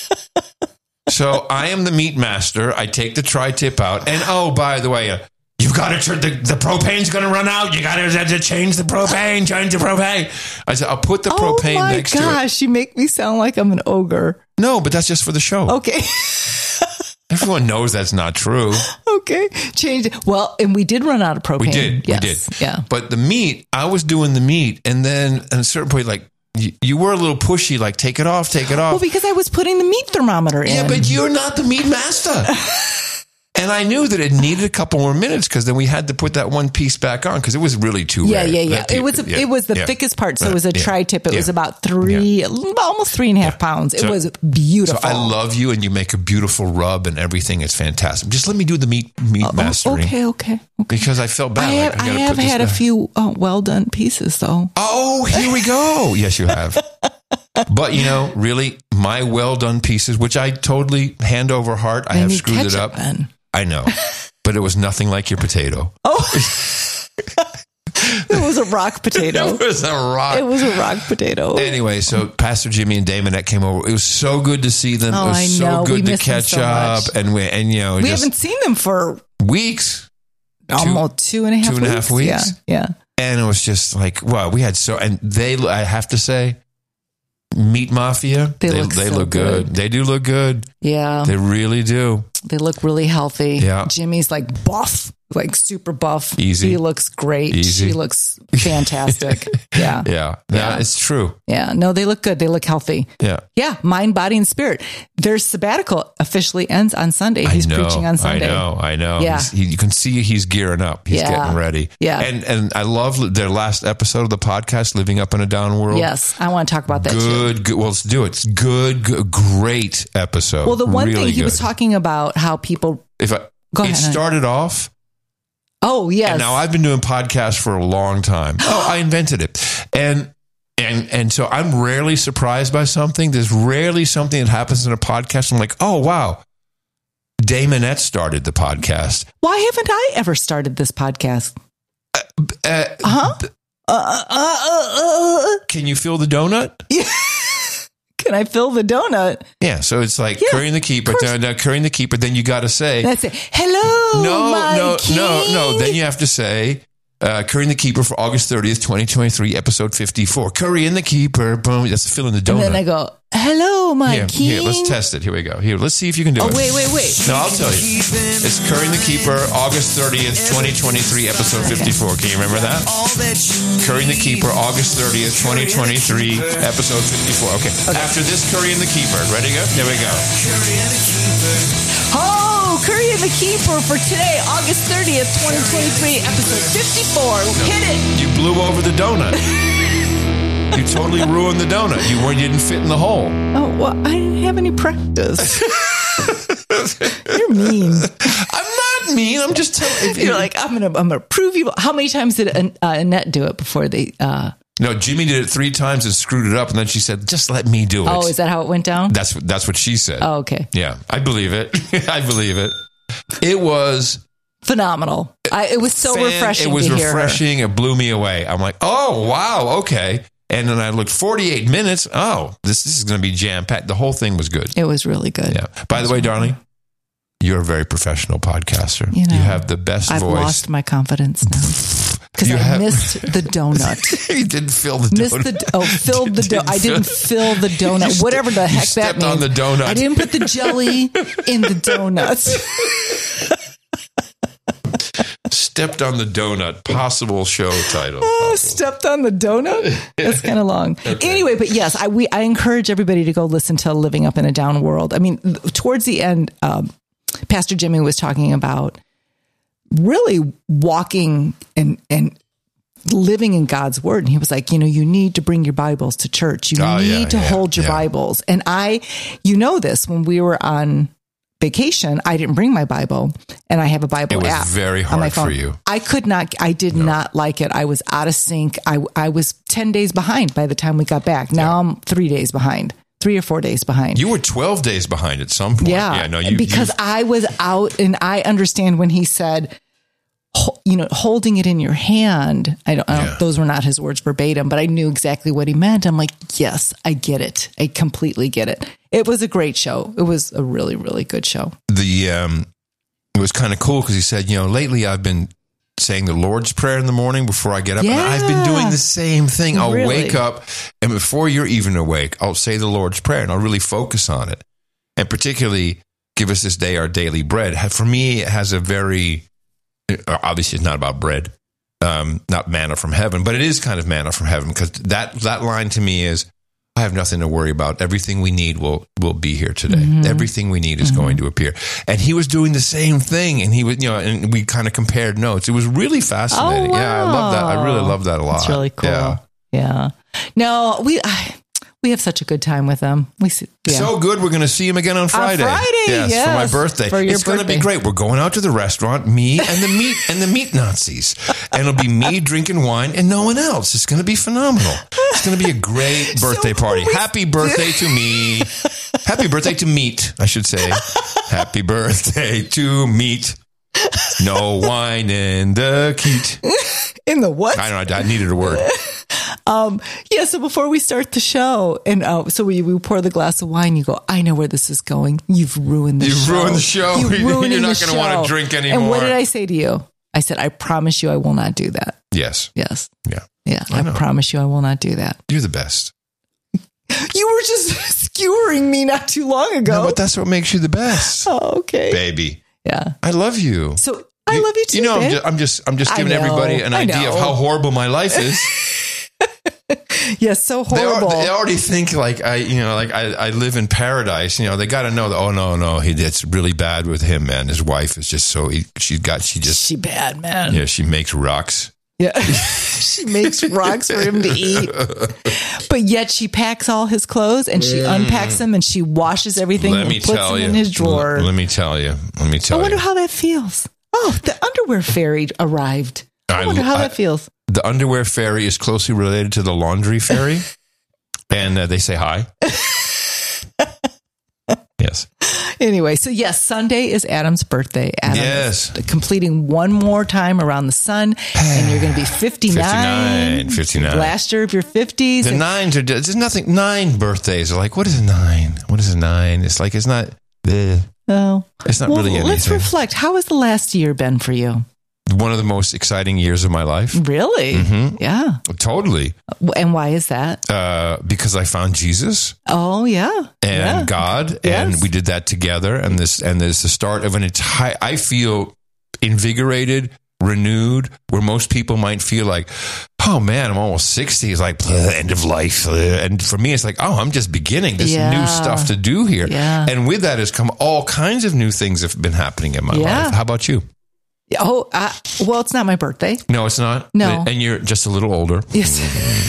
So I am the meat master. I take the tri-tip out. And by the way... You've got to the propane's going to run out. You got to change the propane. I said, I'll put the propane next to it. Oh my gosh, you make me sound like I'm an ogre. No, but that's just for the show. Okay. Everyone knows that's not true. Okay. Change it. Well, and we did run out of propane. We did. Yeah. But the meat, I was doing the meat, and then at a certain point, like, you were a little pushy, like, take it off. Well, because I was putting the meat thermometer in. Yeah, but you're not the meat master. And I knew that it needed a couple more minutes, because then we had to put that one piece back on, because it was really too rare. Yeah. It was the thickest part, so it was a tri-tip. It was about almost 3.5 pounds. It was beautiful. So I love you, and you make a beautiful rub and everything. It's fantastic. Just let me do the meat mastering. Okay. Because I felt bad. I have had a few well done pieces, though. Oh, here we go. Yes, you have. But, really, my well done pieces, which I totally hand over heart, I have screwed it up. I know, but it was nothing like your potato. Oh, it was a rock potato. It was a rock potato. Anyway, so Pastor Jimmy and Damonette came over. It was so good to see them. It was so good to catch up, and we haven't seen them for weeks. Almost 2.5 weeks. Yeah. And it was just like, wow, we had and I have to say, Meat Mafia, they look good. They do look good. Yeah. They really do. They look really healthy. Yeah. Jimmy's like buff, like super buff. Easy. He looks great. Easy. She looks fantastic. Yeah. Yeah. It's true. Yeah. No, they look good. They look healthy. Yeah. Yeah. Mind, body, and spirit. Their sabbatical officially ends on Sunday. He's preaching on Sunday. I know. Yeah. You can see he's gearing up. He's getting ready. Yeah. And I love their last episode of the podcast, Living Up in a Down World. Yes. I want to talk about that too. Well, let's do it. It's good, great episode. Well, the one thing he was talking about how people... It started off... Oh, yes. And now I've been doing podcasts for a long time. I invented it. And so I'm rarely surprised by something. There's rarely something that happens in a podcast. I'm like, oh, wow. Damonette started the podcast. Why haven't I ever started this podcast? Can you fill the donut? Yeah. Can I fill the donut? Yeah, so it's like currying the keeper, currying the keeper. Then you got to say, that's it. Hello, my king. No. Then you have to say, currying the keeper for August 30th, 2023, episode 54. Curry in the keeper. Boom. That's filling the donut. And then I go, hello, my king. Here, let's test it. Here we go. Here, let's see if you can do it. Wait. No, I'll tell you. It's currying the keeper, August 30th, 2023, episode 54. Can you remember that? Currying the keeper, August 30th, 2023, episode 54. Okay. After this, currying the keeper. Ready to go? There we go. Curry and the Keeper for today, August 30th, 2023, episode 54. Hit it. You blew over the donut. You totally ruined the donut. You didn't fit in the hole. Oh, well, I didn't have any practice. You're mean. I'm not mean. I'm just telling you. You're like, I'm gonna prove you. How many times did Annette do it before they... No, Jimmy did it 3 times and screwed it up, and then she said, "Just let me do it." Oh, is that how it went down? That's what she said. Oh, okay. Yeah, I believe it. I believe it. It was phenomenal. It was so refreshing. It was refreshing. It blew me away. I'm like, oh wow, okay. And then I looked 48 minutes. Oh, this is going to be jam packed. The whole thing was good. It was really good. Yeah. By the way, darling, you're a very professional podcaster. You have the best voice. I've lost my confidence now. Because I missed the donut. You didn't fill the donut. Filled the donut. I didn't fill the donut. Whatever the heck that means. On the donut. I didn't put the jelly in the donuts. Stepped on the donut. Possible show title. Stepped on the donut? That's kind of long. Okay. Anyway, but yes, I encourage everybody to go listen to Living Up in a Down World. I mean, towards the end, Pastor Jimmy was talking about really walking and living in God's word. And he was like, you need to bring your Bibles to church. You need to hold your Bibles. And this, when we were on vacation, I didn't bring my Bible, and I have a Bible app. It was very hard for you. I did not like it. I was out of sync. I was 10 days behind by the time we got back. Now I'm 3 days behind. 3 or 4 days behind. You were 12 days behind at some point. Yeah. Because I was out, and I understand when he said, holding it in your hand. I don't those were not his words verbatim, but I knew exactly what he meant. I'm like, yes, I get it. I completely get it. It was a great show. It was a really, really good show. It was kind of cool because he said, lately I've been saying the Lord's Prayer in the morning before I get up. Yeah. And I've been doing the same thing. I'll wake up, and before you're even awake, I'll say the Lord's Prayer, and I'll really focus on it. And particularly, give us this day our daily bread. For me, it has a very, obviously it's not about bread, not manna from heaven, but it is kind of manna from heaven, because that line to me is, I have nothing to worry about. Everything we need will be here today. Mm-hmm. Everything we need is going to appear. And he was doing the same thing, and he was, and we kind of compared notes. It was really fascinating. Oh, wow. Yeah, I love that. I really love that a lot. It's really cool. Yeah. No, we have such a good time with them. So good. We're going to see him again on Friday. On Friday, yes. For my birthday. It's going to be great. We're going out to the restaurant, me and the meat Nazis. And it'll be me drinking wine and no one else. It's going to be phenomenal. It's going to be a great birthday party. Happy birthday to me. Happy birthday to meat, I should say. Happy birthday to meat. No wine in the keat. In the what? I don't know. I needed a word. So before we start the show, and so we pour the glass of wine, you go, I know where this is going. You've ruined the show. You've ruined the show. You're not going to want to drink anymore. And what did I say to you? I said, I promise you I will not do that. Yes. Yes. Yeah. Yeah. I promise you I will not do that. You're the best. You were just skewering me not too long ago. No, but that's what makes you the best. Oh, okay. Baby. Yeah. I love you. So I love you too. Babe. I'm just giving everybody an idea of how horrible my life is. Yes, so horrible. They already think like I live in paradise. They got to know that. Oh no, it's really bad with him, man. His wife is just so she bad, man. Yeah, she makes rocks. Yeah, she makes rocks for him to eat. But yet she packs all his clothes and she unpacks them and she washes everything and puts them in his drawer. Let me tell you. I wonder how that feels. Oh, the underwear fairy arrived. I wonder how that feels. The underwear fairy is closely related to the laundry fairy, and they say hi. Yes. Anyway, so yes, Sunday is Adam's birthday. Adam yes. is completing one more time around the sun, and you're going to be 59. 59. Last year of your 50s. The nines are, there's nothing, 9 birthdays are like, what is a 9? What is a 9? It's like, it's not, oh. It's not really anything. Let's reflect. How has the last year been for you? One of the most exciting years of my life. Really? Mm-hmm. Yeah. Totally. And why is that? Because I found Jesus. Oh, yeah. And God. Yes. And we did that together. And there's the start of an entire, I feel invigorated, renewed, where most people might feel like, oh man, I'm almost 60. It's like end of life. And for me, it's like, oh, I'm just beginning this new stuff to do here. Yeah. And with that has come all kinds of new things have been happening in my life. How about you? Oh, well, it's not my birthday. No, it's not. No. And you're just a little older. Yes.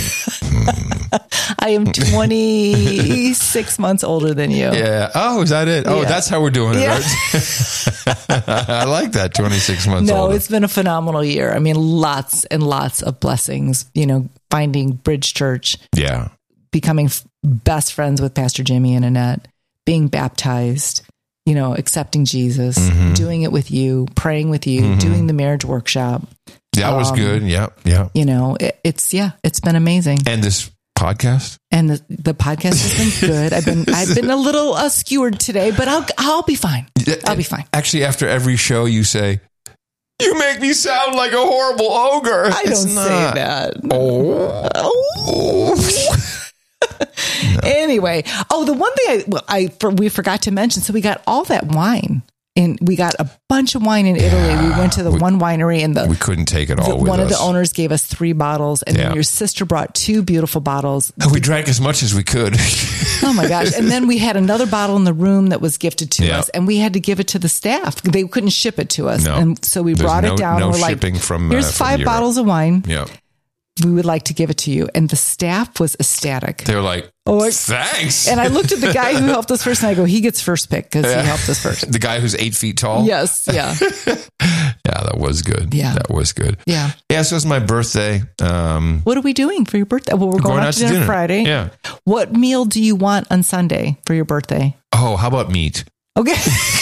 I am 26 months older than you. Yeah. Oh, is that it? Oh, that's how we're doing it, right? I like that, 26 months older. No, it's been a phenomenal year. I mean, lots and lots of blessings, finding Bridge Church. Yeah. Becoming best friends with Pastor Jimmy and Annette, being baptized, accepting Jesus, doing it with you, praying with you, doing the marriage workshop. That was good. Yeah. Yeah. It's been amazing. And this podcast? And the podcast has been good. I've been a little skewered today, but I'll be fine. I'll be fine. Actually, after every show, you say, "You make me sound like a horrible ogre." I don't say that. Oh. No. Anyway, the one thing we forgot to mention. So we got all that wine, and we got a bunch of wine in Italy. We went to the one winery, and we couldn't take it all. One of the owners gave us 3 bottles, and then your sister brought 2 beautiful bottles. We drank as much as we could. Oh my gosh! And then we had another bottle in the room that was gifted to us, and we had to give it to the staff. They couldn't ship it to us, and so we brought it down. No and we're shipping like, from here's 5 bottles of wine. Yeah. We would like to give it to you. And the staff was ecstatic. They were like, thanks. And I looked at the guy who helped us first, and I go, he gets first pick because he helped us first. The guy who's 8 feet tall? Yes, yeah. Yeah, that was good. Yeah. That was good. Yeah. Yeah, so it's my birthday. What are we doing for your birthday? Well, we're going out to dinner Friday. Yeah. What meal do you want on Sunday for your birthday? Oh, how about meat? Okay.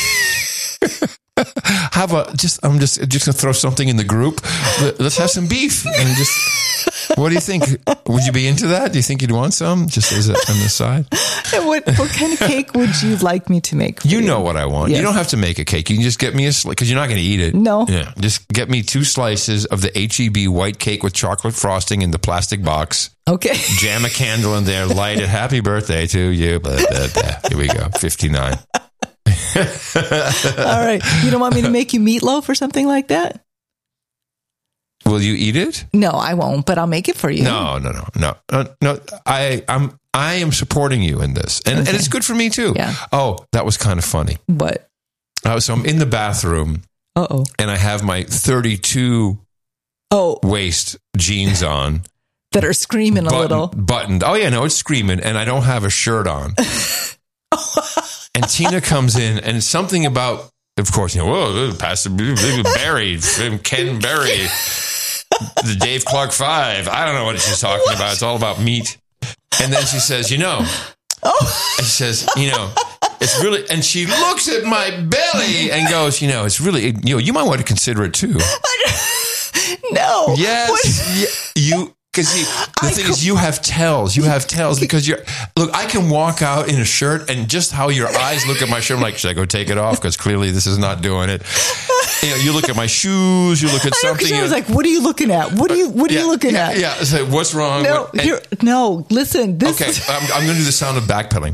How about I'm just going to throw something in the group. Let's have some beef and just. What do you think? Would you be into that? Do you think you'd want some just as on the side? What kind of cake would you like me to make? You know what I want. Yes. You don't have to make a cake. You can just get me because you're not going to eat it. No. Yeah. Just get me 2 slices of the H-E-B white cake with chocolate frosting in the plastic box. Okay. Jam a candle in there. Light it. Happy birthday to you. Here we go. 59. All right. You don't want me to make you meatloaf or something like that? Will you eat it? No, I won't, but I'll make it for you. No. I am supporting you in this. And it's good for me too. Yeah. Oh, that was kind of funny. What? So I'm in the bathroom. Uh-oh. And I have my 32 waist jeans on. That are screaming a little. Buttoned. Oh, yeah, no, it's screaming. And I don't have a shirt on. And Tina comes in, and something about, of course, whoa, Pastor Barry, Ken Berry, the Dave Clark 5. I don't know what she's talking about. It's all about meat. And then she says, and she says, it's really, and she looks at my belly and goes, it's really, you might want to consider it too. No. Yes. Because the thing is, you have tells. Because look, I can walk out in a shirt, and just how your eyes look at my shirt, I'm like, should I go take it off? Because clearly this is not doing it. You look at my shoes, you look at something. I was like, what are you looking at? What are you looking at? Yeah. So what's wrong? No, listen. Okay, I'm going to do the sound of backpedaling.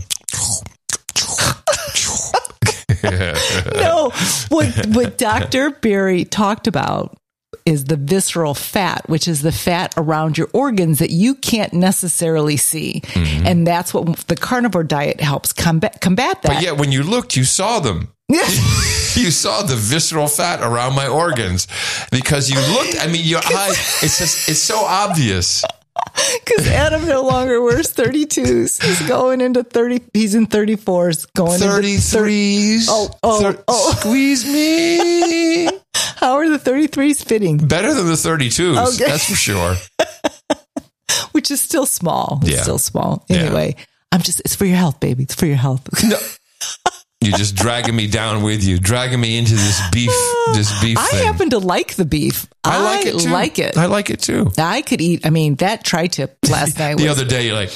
No, what Dr. Berry talked about is the visceral fat, which is the fat around your organs that you can't necessarily see. Mm-hmm. And that's what the carnivore diet helps combat that. But yet when you looked, you saw them. You saw the visceral fat around my organs because you looked, your eyes, it's so obvious. Because Adam no longer wears 32s. He's going into 30. He's in 34s. Going 33s. Oh. Squeeze me. How are the 33s fitting? Better than the 32s. Okay. That's for sure. Which is still small. It's still small. Anyway, it's for your health, baby. It's for your health. You're just dragging me down with you, dragging me into this beef thing. I happen to like the beef. I like it too. I like it too. I could eat. I mean, that tri-tip last night. The other day, you're like,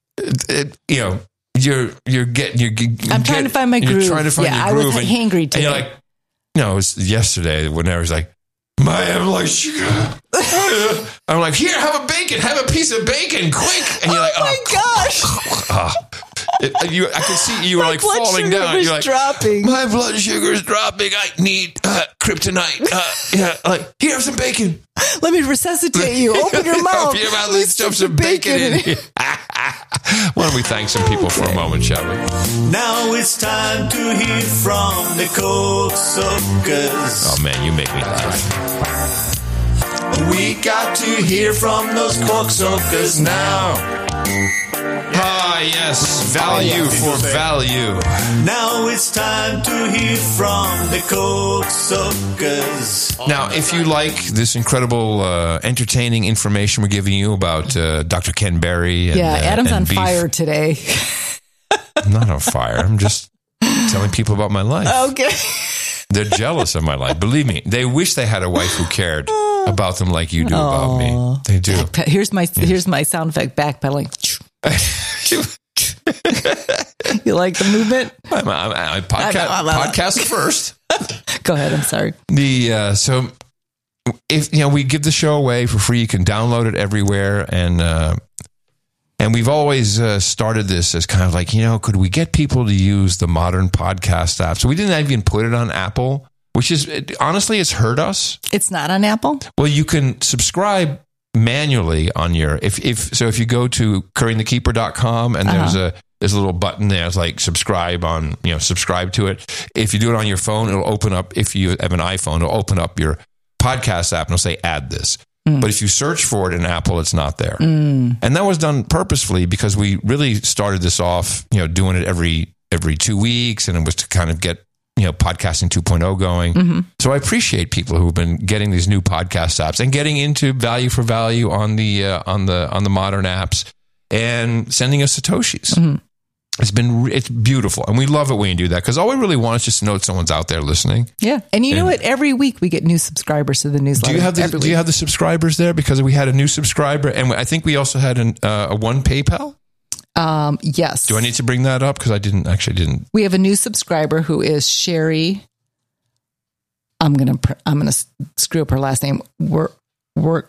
you're I'm trying to find my groove. You're trying to find your groove. I was hangry today. And you're like, it was yesterday when I was like, I'm like, I'm like, here, have a piece of bacon, quick. And you're like, oh my gosh. I could see you were like falling down. You're like, dropping. My blood sugar is dropping. I need kryptonite. Like, here, have some bacon. Let me resuscitate you. Open your mouth. Open your mouth. Let's stuff some bacon in here. Why don't we thank some people for a moment, shall we? Now it's time to hear from the Cokesuckers. Oh man, you make me laugh. We got to hear from those Cokesuckers now. Ah, yes, value for value. Now it's time to hear from the Cokesuckers. Now, if you like this incredible, entertaining information we're giving you about Dr. Ken Berry. And, Adam's and on beef. fire today. I'm not on fire. I'm just telling people about my life. Okay. They're jealous of my life. Believe me, they wish they had a wife who cared about them like you do about me. They do. Here's my sound effect backpedaling. You like the movement? I podcast first. Go ahead. I'm sorry. So if we give the show away for free, you can download it everywhere, and we've always started this as kind of like, could we get people to use the modern podcast app? So we didn't even put it on Apple, which is honestly, it's hurt us. It's not on Apple? Well, you can subscribe manually on your if you go to curryandthekeeper.com and there's a little button there. It's like subscribe to it. If you do it on your phone, it'll open up. If you have an iPhone, it'll open up your podcast app and it'll say add this. But if you search for it in Apple, it's not there. And that was done purposefully because we really started this off, doing it every 2 weeks, and it was to kind of get podcasting 2.0 going. Mm-hmm. So I appreciate people who've been getting these new podcast apps and getting into value for value on the modern apps and sending us Satoshis. Mm-hmm. It's beautiful. And we love it when you do that because all we really want is just to know that someone's out there listening. Yeah. And you know what? Every week we get new subscribers to the newsletter. Do you have the subscribers there? Because we had a new subscriber and I think we also had a one PayPal. Yes. Do I need to bring that up? Because I didn't. We have a new subscriber who is Sherry. I'm gonna screw up her last name. Wermaker.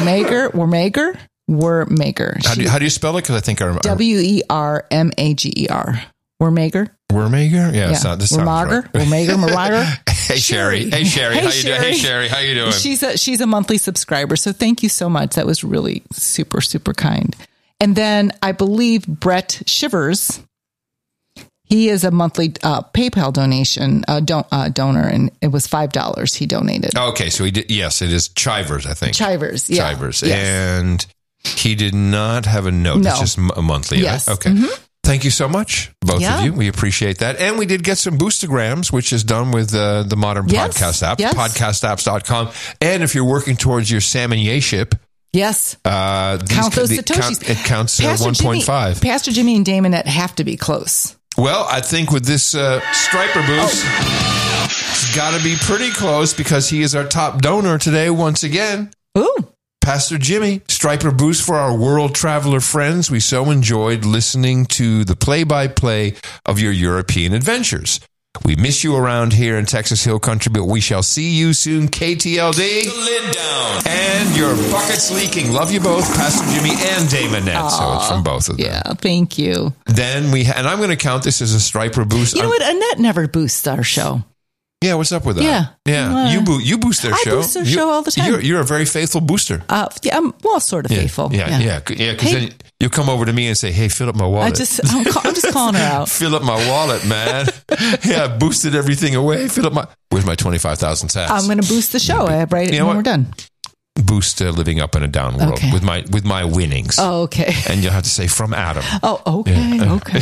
How do you spell it? Because I think I remember. WERMAGER. Wermaker. Wermaker? Yeah, it's not. This sounds right. Wermaker. Hey Sherry. How you doing? Hey Sherry. How you doing? She's a monthly subscriber. So thank you so much. That was really super, super kind. And then I believe Brett Shivers, he is a monthly PayPal donation donor, and it was $5 he donated. Okay, so he did. Yes, it is Chivers, I think. Chivers, yeah. Chivers, yes. And he did not have a note. No. It's just a monthly. Yes. Right? Okay. Mm-hmm. Thank you so much, both of you. We appreciate that. And we did get some Boostergrams, which is done with the modern podcast app, podcastapps.com. And if you're working towards your salmon-ship, yes. Count those Satoshis. It counts 1.5. Pastor Jimmy and Damonette have to be close. Well, I think with this Striper boost, it's got to be pretty close because he is our top donor today once again. Ooh. Pastor Jimmy, Striper boost for our world traveler friends. We so enjoyed listening to the play-by-play of your European adventures. We miss you around here in Texas Hill Country, but we shall see you soon, KTLD. The lid down. And your bucket's leaking. Love you both, Pastor Jimmy and Damonette. So it's from both of them. Yeah, thank you. Then and I'm going to count this as a Striper boost. You know what? Annette never boosts our show. Yeah, what's up with that? Yeah. You boost their show. I boost their show all the time. You're a very faithful booster. I'm sort of faithful. Yeah. Because then you'll come over to me and say, "Hey, fill up my wallet." I'm just calling her out. Fill up my wallet, man. I boosted everything away. Where's my 25,000 sats? I'm going to boost the show right when we're done. boost Living Up in a Down World with my winnings. Oh, okay. And you'll have to say from Adam. Oh, okay. Yeah. Okay.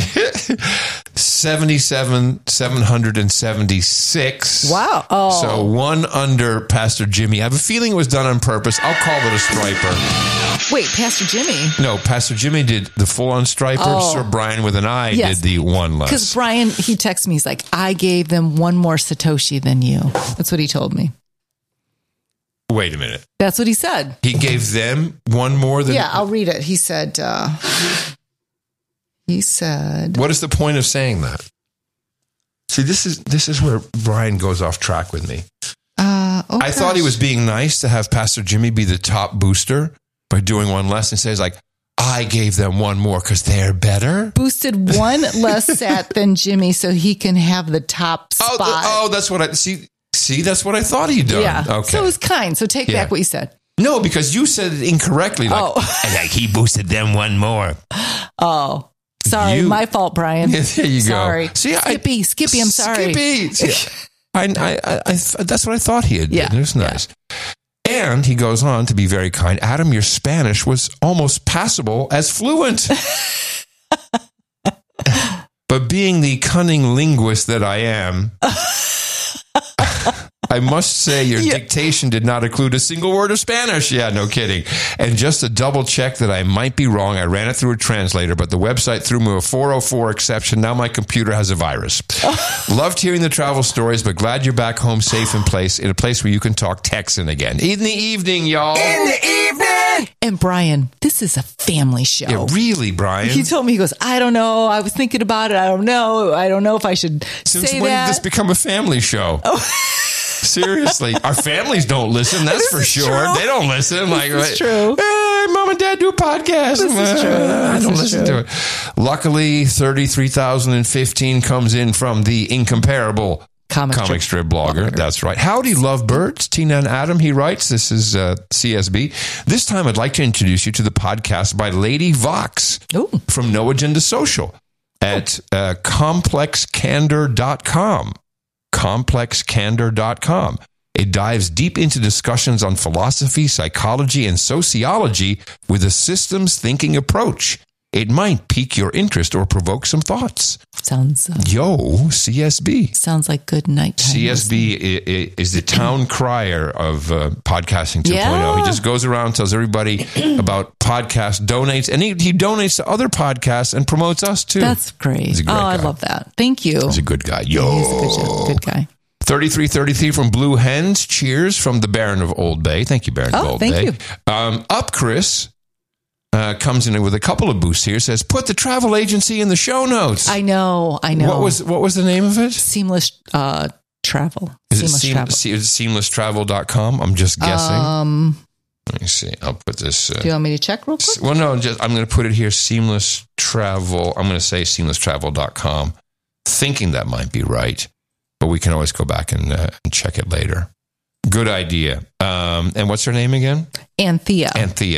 77,776. Wow. Oh. So one under Pastor Jimmy. I have a feeling it was done on purpose. I'll call it a striper. Wait, Pastor Jimmy? No, Pastor Jimmy did the full-on striper. Oh. Sir Brian with an I did the one less. Because Brian, he texted me. He's like, I gave them one more Satoshi than you. That's what he told me. Wait a minute. That's what he said. He gave them one more than... Yeah, I'll read it. He said... What is the point of saying that? See, this is where Brian goes off track with me. I thought he was being nice to have Pastor Jimmy be the top booster by doing one less and says like, I gave them one more because they're better. Boosted one less sat than Jimmy so he can have the top spot. That's what I see. See, that's what I thought he'd done. Yeah. Okay. So it was kind. So take back what you said. No, because you said it incorrectly. Like he boosted them one more. Oh, sorry. My fault, Brian. There you sorry. go. See, Skippy, I'm sorry. Skippy. See, I that's what I thought he had done. It was nice. Yeah. And he goes on to be very kind. Adam, your Spanish was almost passable as fluent. But being the cunning linguist that I am... I must say your dictation did not include a single word of Spanish. Yeah, no kidding. And just to double check that I might be wrong, I ran it through a translator, but the website threw me a 404 exception. Now my computer has a virus. Loved hearing the travel stories, but glad you're back home safe in a place where you can talk Texan again. In the evening, y'all. In the evening. And Brian, this is a family show. Yeah, really, Brian. He told me, he goes, I don't know. I was thinking about it. I don't know if I should say that. Since when did this become a family show? Seriously, our families don't listen. That's for sure. True. They don't listen. This is true. Hey, Mom and Dad do a podcast. This is true. I don't listen to it. Luckily, 33,015 comes in from the incomparable comic strip blogger. That's right. Howdy, lovebirds. Tina and Adam, he writes. This is CSB. This time, I'd like to introduce you to the podcast by Lady Vox from No Agenda Social at complexcandor.com. complexcandor.com. It dives deep into discussions on philosophy, psychology, and sociology with a systems thinking approach. It might pique your interest or provoke some thoughts. Sounds... CSB. Sounds like good nighttime. CSB is the town crier of podcasting 2.0. Yeah. He just goes around, tells everybody about podcasts, donates, and he donates to other podcasts and promotes us too. That's great. He's a great guy. I love that. Thank you. He's a good guy. He's a good guy. 3333 from Blue Hens. Cheers from the Baron of Old Bay. Thank you, Baron of Old Bay. Thank you. Up Chris comes in with a couple of boosts here. Says, put the travel agency in the show notes. I know. What was the name of it? Seamless Travel. Is it seamlesstravel.com? I'm just guessing. Let me see. I'll put this. Do you want me to check real quick? Well, no, I'm going to put it here. Seamless Travel. I'm going to say seamlesstravel.com. Thinking that might be right, but we can always go back and check it later. Good idea. And what's her name again? Anthea,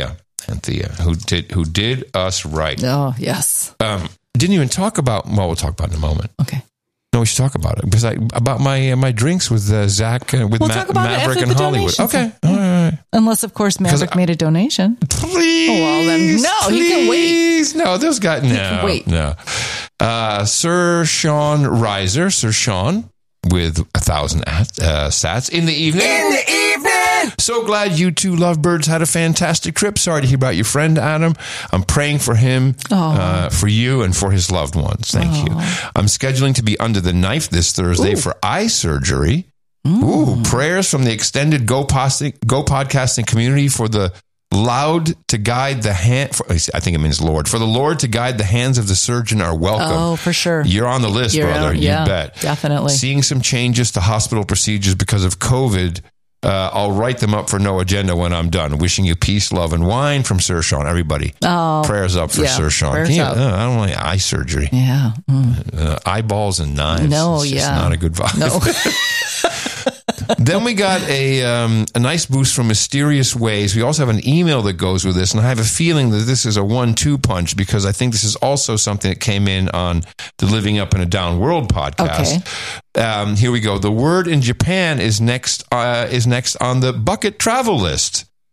who did us right. Oh, yes. Didn't even talk about, well, we'll talk about it in a moment. Okay. No, we should talk about it because about my drinks with Zach, with Maverick and Hollywood. Okay. All right. Unless, of course, Maverick made a donation. Please. Oh, well, then, he can wait. No, those guys, no. He can wait. No. Sir Sean Reiser, Sir Sean, with 1,000 sats in the evening. So glad you two lovebirds had a fantastic trip. Sorry to hear about your friend, Adam. I'm praying for him, for you, and for his loved ones. Thank you. I'm scheduling to be under the knife this Thursday for eye surgery. Prayers from the extended Go Podcasting community for the Lord to guide the hand. I think it means Lord. For the Lord to guide the hands of the surgeon are welcome. Oh, for sure. You're on the list, brother. You bet. Definitely. Seeing some changes to hospital procedures because of COVID. I'll write them up for No Agenda when I'm done. Wishing you peace, love, and wine from Sir Sean. Everybody, prayers up for Sir Sean. I don't want eye surgery. Yeah. Eyeballs and knives. No, it's just not a good vibe. No. Then we got a nice boost from Mysterious Ways. We also have an email that goes with this, and I have a feeling that this is a 1-2 punch because I think this is also something that came in on the Living Up in a Down World podcast. Okay. Here we go. The word in Japan is next on the bucket travel list.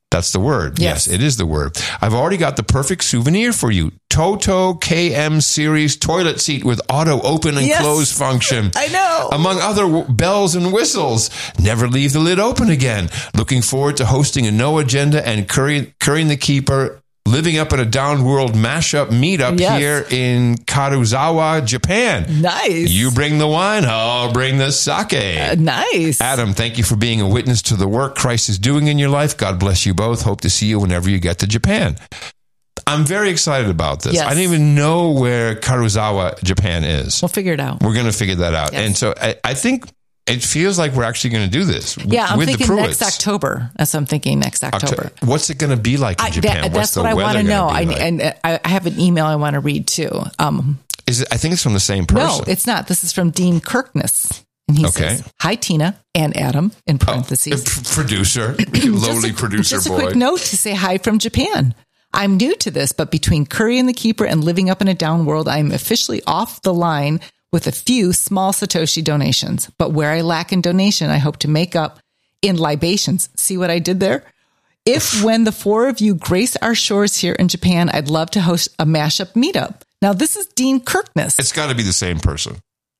That's the word. Yes, it is the word. I've already got the perfect souvenir for you. Toto KM Series toilet seat with auto open and close function. I know. Among other bells and whistles. Never leave the lid open again. Looking forward to hosting a No Agenda and Currying the Keeper Living Up in a Down World mashup meetup here in Karuizawa, Japan. Nice. You bring the wine, I'll bring the sake. Nice. Adam, thank you for being a witness to the work Christ is doing in your life. God bless you both. Hope to see you whenever you get to Japan. I'm very excited about this. Yes. I didn't even know where Karuizawa, Japan is. We'll figure it out. We're going to figure that out. Yes. And so I think it feels like we're actually going to do this. I'm with thinking the next October. That's what I'm thinking next October. What's it going to be like in Japan? That's what I want to know. And I have an email I want to read too. Is it? I think it's from the same person. No, it's not. This is from Dean Kirkness. And he says, hi, Tina and Adam, in parentheses. Producer, lowly producer just boy. Just a quick note to say hi from Japan. I'm new to this, but between Currying the Keeper and Living Up in a Down World, I'm officially off the line with a few small Satoshi donations. But where I lack in donation, I hope to make up in libations. See what I did there? If when the four of you grace our shores here in Japan, I'd love to host a mashup meetup. Now, this is Dean Kirkness. It's got to be the same person.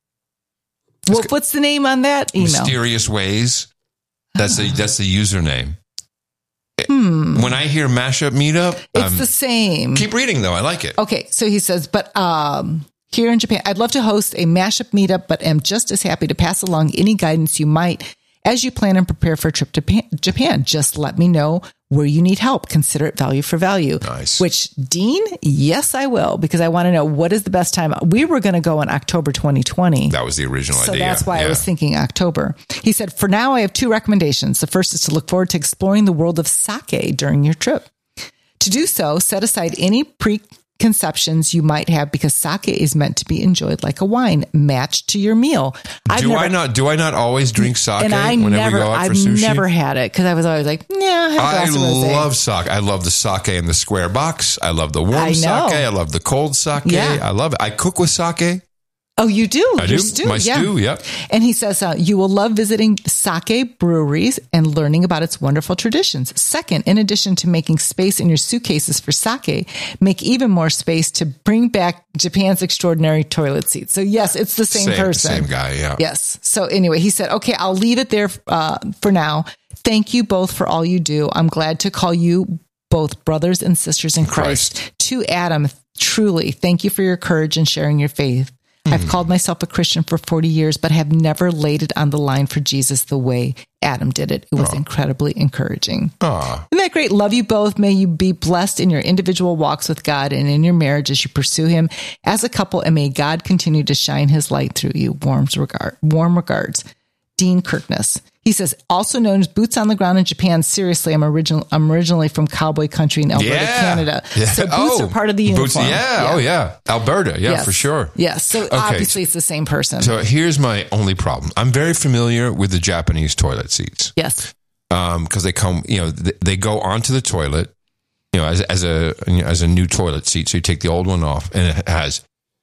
Well, what's the name on that email? Mysterious Ways. That's the username. When I hear mashup meetup, it's the same. Keep reading though. I like it. Okay. So he says, but, here in Japan, I'd love to host a mashup meetup, but am just as happy to pass along any guidance you might as you plan and prepare for a trip to Japan. Just let me know where you need help. Consider it value for value. Nice. Which, Dean, yes, I will, because I want to know what is the best time. We were going to go in October 2020. That was the original idea. So that's why I was thinking October. He said, for now, I have two recommendations. The first is to look forward to exploring the world of sake during your trip. To do so, set aside any preconceptions you might have, because sake is meant to be enjoyed like a wine, matched to your meal. Do I not always drink sake whenever we go out for sushi? I've never had it because I was always like, I love sake. I love the sake in the square box. I love the warm sake. I love the cold sake. Yeah. I love it. I cook with sake. Oh, you do? I do. My stew, yep. And he says, you will love visiting sake breweries and learning about its wonderful traditions. Second, in addition to making space in your suitcases for sake, make even more space to bring back Japan's extraordinary toilet seat. So yes, it's the same person. Same guy, yeah. Yes. So anyway, he said, okay, I'll leave it there for now. Thank you both for all you do. I'm glad to call you both brothers and sisters in Christ. To Adam, truly, thank you for your courage and sharing your faith. I've called myself a Christian for 40 years, but have never laid it on the line for Jesus the way Adam did it. It was incredibly encouraging. Isn't that great? Love you both. May you be blessed in your individual walks with God and in your marriage as you pursue him as a couple, and may God continue to shine his light through you. Warm regards, Dean Kirkness. He says, also known as Boots on the Ground in Japan. Seriously, I'm originally from cowboy country in Alberta, Canada. Yeah. So boots are part of the uniform. Boots, yeah. Oh, yeah. Alberta. Yeah, yes. For sure. Yes. So obviously it's the same person. So here's my only problem. I'm very familiar with the Japanese toilet seats. Yes. Because they come, they go onto the toilet, as a new toilet seat. So you take the old one off, and it has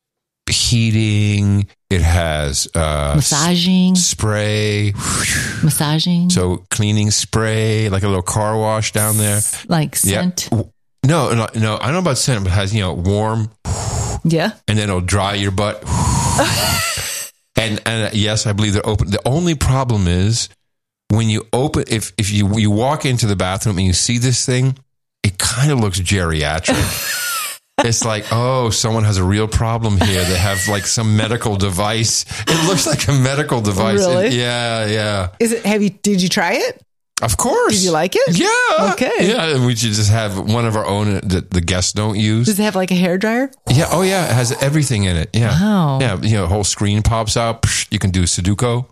heating. It has massaging spray, massaging. So cleaning spray, like a little car wash down there, like scent. No. I don't know about scent, but it has warm. Yeah, and then it'll dry your butt. and yes, I believe they're open. The only problem is when you open, if you walk into the bathroom and you see this thing, it kind of looks geriatric. It's like, someone has a real problem here. They have like some medical device. It looks like a medical device. Really? Yeah. Is it? Did you try it? Of course. Did you like it? Yeah. Okay. Yeah, and we should just have one of our own that the guests don't use. Does it have like a hairdryer? Yeah. Oh, yeah. It has everything in it. Yeah. Wow. Yeah. A whole screen pops out. You can do Sudoku.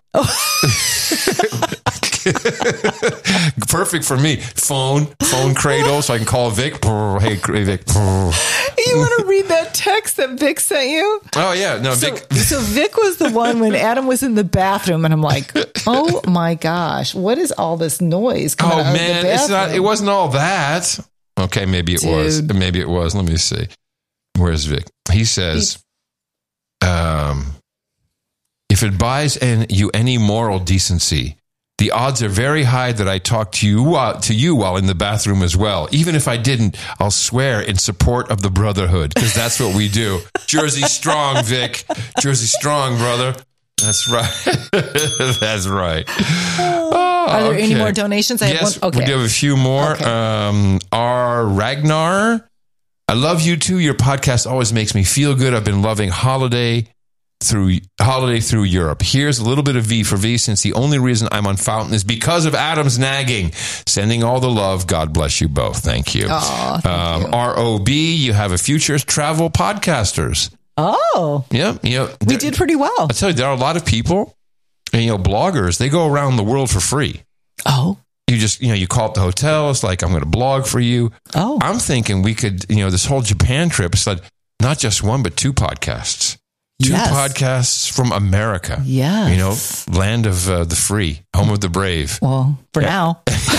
Perfect for me. Phone cradle, so I can call Vic. Hey, Vic. You want to read that text that Vic sent you? Oh yeah, no, Vic. So Vic was the one when Adam was in the bathroom, and I'm like, oh my gosh, what is all this noise coming out of the bathroom? It's not. It wasn't all that. Okay, maybe it was. Maybe it was. Let me see. Where's Vic? He says, if it buys you any moral decency, The odds are very high that I talk to you while in the bathroom as well. Even if I didn't, I'll swear in support of the brotherhood, because that's what we do. Jersey strong, Vic. Jersey strong, brother. That's right. That's right. Are there any more donations? We do have a few more. Okay. R. Ragnar. I love you too. Your podcast always makes me feel good. I've been loving Holiday through Europe. Here's a little bit of V for V, since the only reason I'm on Fountain is because of Adam's nagging. Sending all the love. God bless you both. Thank you. Oh, thank you. ROB, you have a future travel podcasters. Oh. Yeah. We did pretty well. I tell you, there are a lot of people, and, bloggers, they go around the world for free. Oh. You just, you call up the hotel. It's like, I'm going to blog for you. Oh. I'm thinking we could, this whole Japan trip, it's like not just one, but 2 podcasts. 2 podcasts from America. Yeah. Land of the free, home of the brave. Well, for now.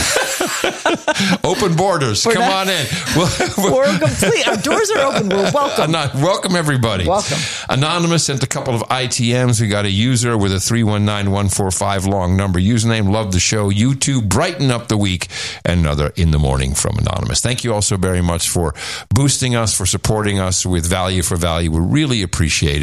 Open borders. Come on in. We're complete. Our doors are open. We're welcome. Welcome, everybody. Welcome. Anonymous sent a couple of ITMs. We got a user with a 319145 long number username. Love the show. You too. Brighten up the week. And another in the morning from Anonymous. Thank you also very much for boosting us, for supporting us with value for value. We really appreciate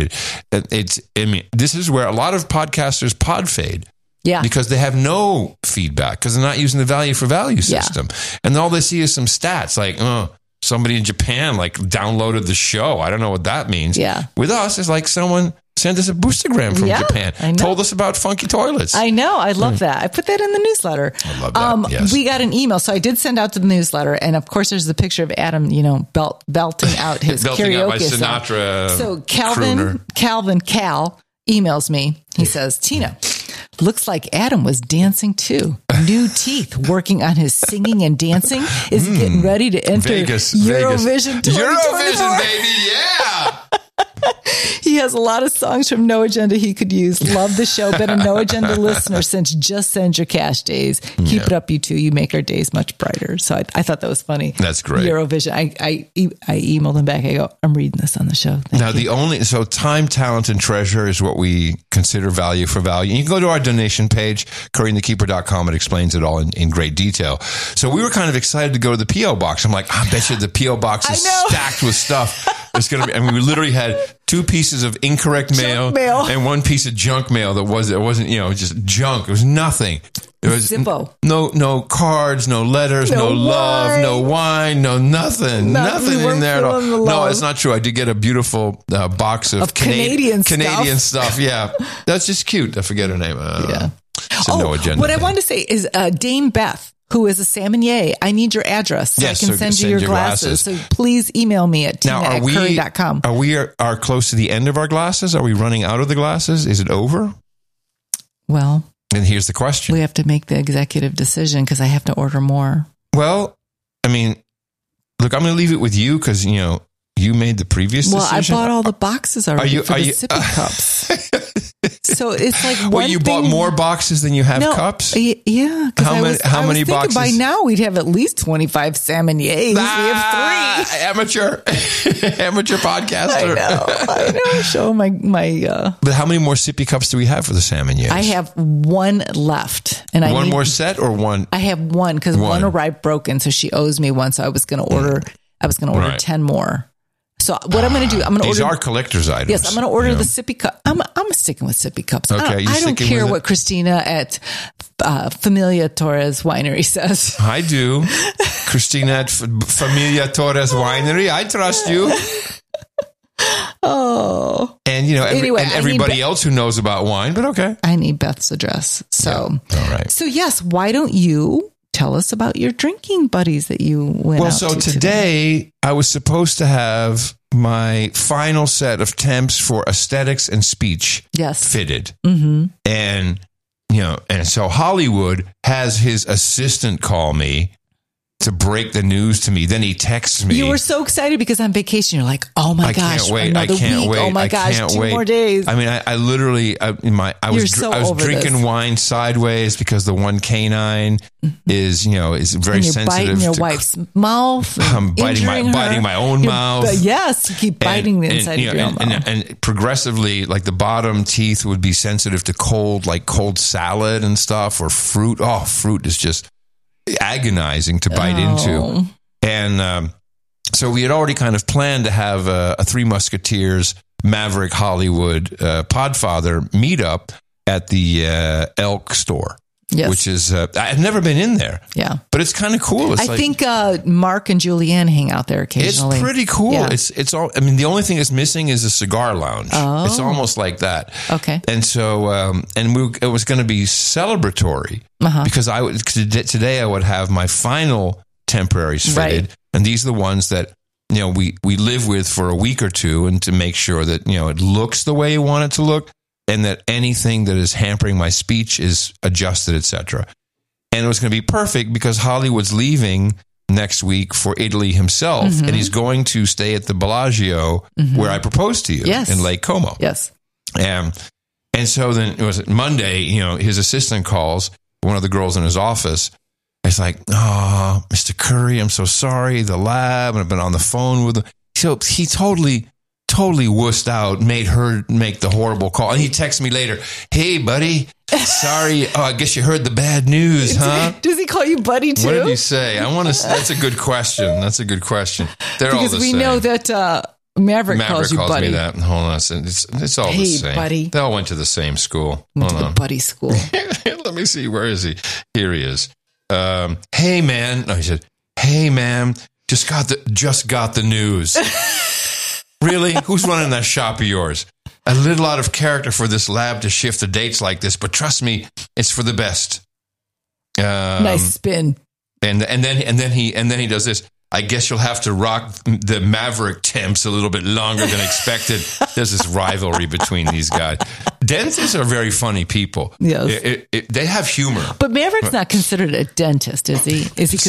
it. This is where a lot of podcasters pod fade. Yeah. Because they have no feedback, because they're not using the value for value system. Yeah. And all they see is some stats like, somebody in Japan downloaded the show. I don't know what that means. Yeah. With us, it's like someone sent us a boostergram from Japan, told us about funky toilets. I know. I love that. I put that in the newsletter. I love that. Yes. We got an email. So I did send out to the newsletter. And of course, there's the picture of Adam, belting out his belting karaoke out my Sinatra song. So Calvin Cal emails me. He says, Tina, looks like Adam was dancing too. New teeth, working on his singing and dancing, is getting ready to enter Eurovision 2024. Eurovision, baby, yeah! He has a lot of songs from No Agenda he could use. Love the show. Been a No Agenda listener since Just Send Your Cash days. Keep it up, you two. You make our days much brighter. So I thought that was funny. That's great. Eurovision. I emailed him back. I go, I'm reading this on the show. Thank you. So time, talent, and treasure is what we consider value for value. You can go to our donation page, CurryandTheKeeper.com. It explains it all in great detail. So we were kind of excited to go to the P.O. box. I'm like, I bet you the P.O. box is stacked with stuff. It's going to be, we literally had 2 pieces of incorrect mail and 1 piece of junk mail that wasn't, just junk. It was nothing. It was Zippo. No cards, no letters, no love, no wine, no nothing. Nothing in there at all. No, it's not true. I did get a beautiful box of Canadian stuff. Yeah. That's just cute. I forget her name. It's a No Agenda what thing. I wanted to say is Dame Beth, who is a salmonier. I need your address so I can send you your glasses. So please email me at tina@curry.com. Are we close to the end of our glasses? Are we running out of the glasses? Is it over? Well, and here's the question. We have to make the executive decision because I have to order more. Well, look, I'm going to leave it with you because, you made the previous decision. Well, I bought all the boxes already for the sippy cups. So it's like you bought more boxes than you have cups? Yeah. How many boxes? By now we'd have at least 25 salmoniers. We have 3. Amateur podcaster. I know. Show my. But how many more sippy cups do we have for the salmoniers? I have 1 left, and I need more set or 1. I have 1 because 1 arrived broken, so she owes me 1. So I was going to order. I was going to order 10 more. So what I'm going to do, I'm going to order. These are collector's items. Yes, I'm going to order the sippy cup. I'm sticking with sippy cups. Okay, I don't care what Christina at Familia Torres Winery says. I do. Christina at Familia Torres Winery. I trust you. Oh. And, and everybody else who knows about wine, but okay. I need Beth's address. So, all right. So, yes, why don't you tell us about your drinking buddies that you went out to today, I was supposed to have my final set of temps for aesthetics and speech fitted. Mm-hmm. And, and so Hollywood has his assistant call me break the news to me. Then he texts me. You were so excited because on vacation, you're like, oh my gosh, another week. Oh my gosh, 2 more days. I mean, I literally, I was drinking wine sideways because the one canine is very sensitive. Biting your wife's mouth. I'm biting my own mouth. Yes, you keep biting the inside of your mouth. And progressively, like the bottom teeth would be sensitive to cold salad and stuff or fruit. Oh, fruit is just agonizing to bite into. And so we had already kind of planned to have a Three Musketeers Maverick Hollywood Podfather meetup at the Elk store. Yes. Which is, I've never been in there. Yeah. But it's kind of cool. I think Mark and Julianne hang out there occasionally. It's pretty cool. Yeah. It's all, I mean, the only thing that's missing is a cigar lounge. Oh. It's almost like that. Okay. And so, it was going to be celebratory because today I would have my final temporaries fitted. Right. And these are the ones that, we live with for a week or two and to make sure that, it looks the way you want it to look. And that anything that is hampering my speech is adjusted, etc. And it was going to be perfect because Hollywood's leaving next week for Italy himself, and he's going to stay at the Bellagio where I proposed to you in Lake Como. Yes. And so then it was Monday, his assistant calls, one of the girls in his office. It's like, oh, Mr. Curry, I'm so sorry, the lab, and I've been on the phone with him. So he totally wussed out, made her make the horrible call. And he texts me later, hey, buddy, sorry. Oh, I guess you heard the bad news, huh? Does he call you buddy too? What did he say? That's a good question. They're all the same. Because we know that Maverick calls you buddy. Me that. Hold on. It's all the same. Buddy. They all went to the same school. Went to the buddy school. Let me see. Where is he? Here he is. Hey, man. No, he said, hey, man, just got the news. Really? Who's running that shop of yours? A little out of character for this lab to shift the dates like this, but trust me, it's for the best. Nice spin. And then he does this. I guess you'll have to rock the Maverick temps a little bit longer than expected. There's this rivalry between these guys. Dentists are very funny people. Yes. They have humor. But Maverick's not considered a dentist, is he?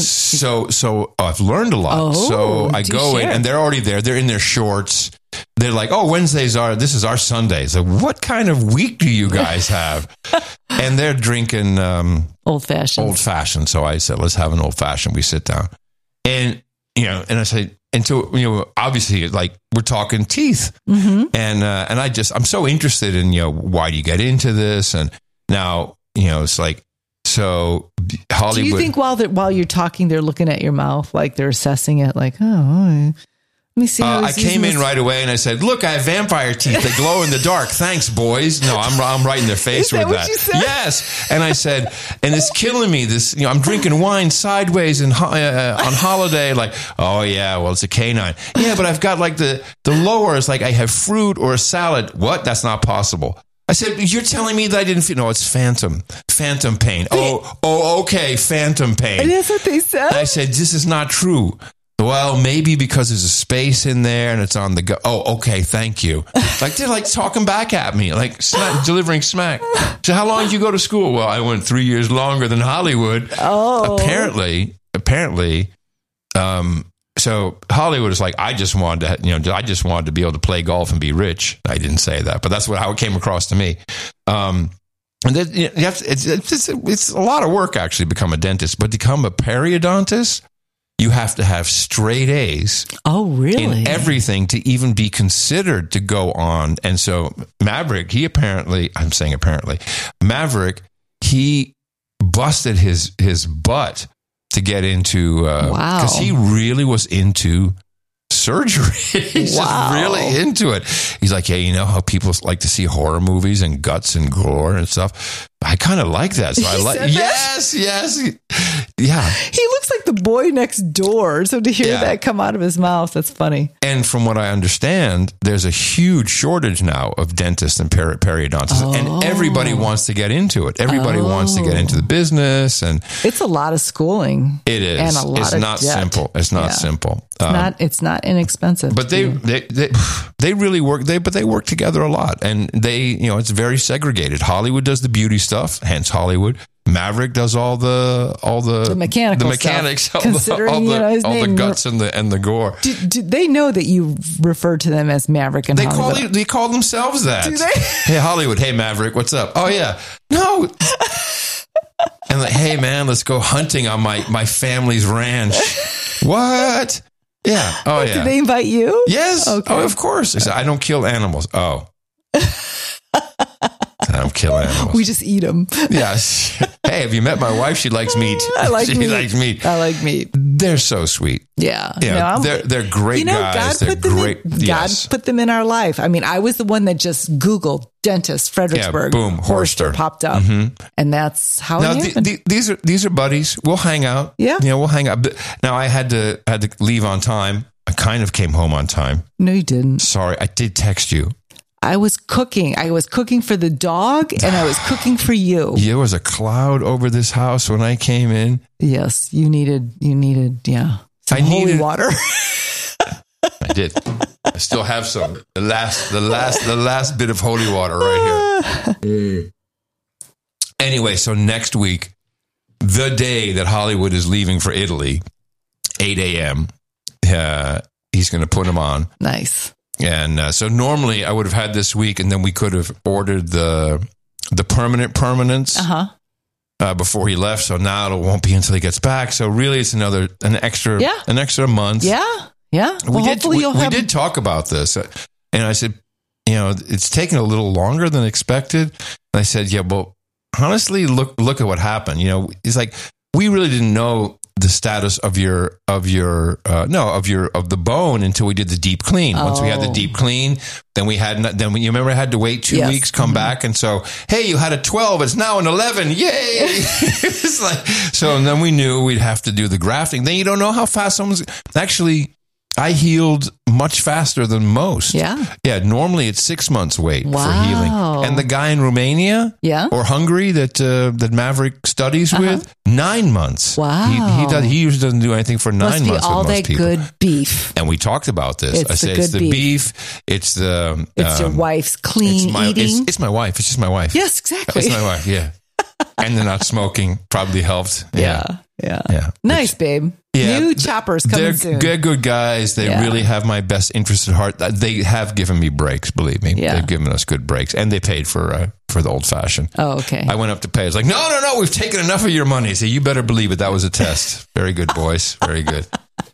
So I've learned a lot. So I go in and they're already there. They're in their shorts. They're like, oh, this is our Sundays. Like, what kind of week do you guys have? And they're drinking old fashioned. So I said, let's have an old fashioned. We sit down. And and I say, and so, obviously, like, we're talking teeth. And I'm so interested in, why do you get into this? And now, it's like, so Hollywood. Do you think while you're talking, they're looking at your mouth, like they're assessing it, like, oh, let me see. I came in right away and I said, look, I have vampire teeth. They glow in the dark. Thanks, boys. No, I'm right in their face with that. What you said? Yes. And I said, and it's killing me. This, I'm drinking wine sideways and on holiday. Like, oh yeah, well, it's a canine. Yeah, but I've got like the lower is like I have fruit or a salad. What? That's not possible. I said, you're telling me that I didn't feel, no, it's phantom pain. Oh, okay. Phantom pain. And that's what they said. And I said, this is not true. Well, maybe because there's a space in there and it's on the go. Oh, okay. Thank you. Like they're like talking back at me, like delivering smack. So how long did you go to school? Well, I went 3 years longer than Hollywood. Oh, apparently. So Hollywood is like, I just wanted to be able to play golf and be rich. I didn't say that, but that's how it came across to me. And then it's a lot of work actually to become a dentist, but to become a periodontist, you have to have straight A's. Oh, really? In everything to even be considered to go on. And so Maverick, Maverick, he busted his butt to get into, because he really was into surgery. He's just really into it. He's like, yeah, you know how people like to see horror movies and guts and gore and stuff? I kind of like that. So I like, yes. Yeah. He looks like the boy next door. So to hear that come out of his mouth, that's funny. And from what I understand, there's a huge shortage now of dentists and periodontists, and everybody wants to get into it. Everybody wants to get into the business, and it's a lot of schooling. It is, and a lot it's of not debt. simple. It's not simple. It's not inexpensive. But they really work. They work together a lot, and it's very segregated. Hollywood does the beauty stuff, hence Hollywood. Maverick does all the mechanics, all the guts and the gore. Do they know that you refer to them as Maverick and Hollywood? They call themselves that. Do they? Hey, Hollywood. Hey, Maverick. What's up? Oh, yeah. No. And like, hey, man, let's go hunting on my family's ranch. What? Yeah. Oh, yeah. Did they invite you? Yes. Okay. Oh, of course. I said, I don't kill animals. Oh. I don't kill animals. We just eat them. Yes. Hey, have you met my wife? She likes meat. She likes meat. I like meat. They're so sweet. Yeah. No, they're great guys. They're great. God put them in our life. I mean, I was the one that just Googled dentist, Fredericksburg. Yeah, boom, Horster popped up. Mm-hmm. And that's how it happened. These are buddies. We'll hang out. Yeah. We'll hang out. But now I had to leave on time. I kind of came home on time. No, you didn't. Sorry. I did text you. I was cooking. I was cooking for the dog and I was cooking for you. There was a cloud over this house when I came in. Yes, you needed, some holy water. I did. I still have some. The last bit of holy water right here. Anyway, so next week, the day that Hollywood is leaving for Italy, 8 a.m., he's going to put him on. Nice. And so normally I would have had this week, and then we could have ordered the permanents before he left. So now it won't be until he gets back. So really, it's an extra month. Yeah. We did talk about this, and I said, it's taken a little longer than expected. And I said, yeah, well, honestly, look at what happened. It's like we really didn't know the status of the bone until we did the deep clean. Once we had the deep clean, then you remember I had to wait 2 weeks, come back. And so, hey, you had a 12, it's now an 11. Yay. It's like, so and then we knew we'd have to do the grafting. Then you don't know how fast actually, I healed much faster than most. Yeah. Yeah. Normally it's 6 months wait for healing. And the guy in Romania or Hungary that Maverick studies with, 9 months. Wow. He usually doesn't do anything for 9 months with all most people. Good beef. And we talked about this. I said, it's the beef. It's the... It's your wife's clean eating. It's my wife. It's just my wife. Yes, exactly. It's my wife, yeah. And they're not smoking. Probably helped. Yeah. Nice, babe. Yeah, new choppers coming soon. They're good guys. They really have my best interest at heart. They have given me breaks, believe me. Yeah. They've given us good breaks. And they paid for the old fashioned. Oh, okay. I went up to pay. I was like, no, we've taken enough of your money. So you better believe it. That was a test. Very good, boys. Very good.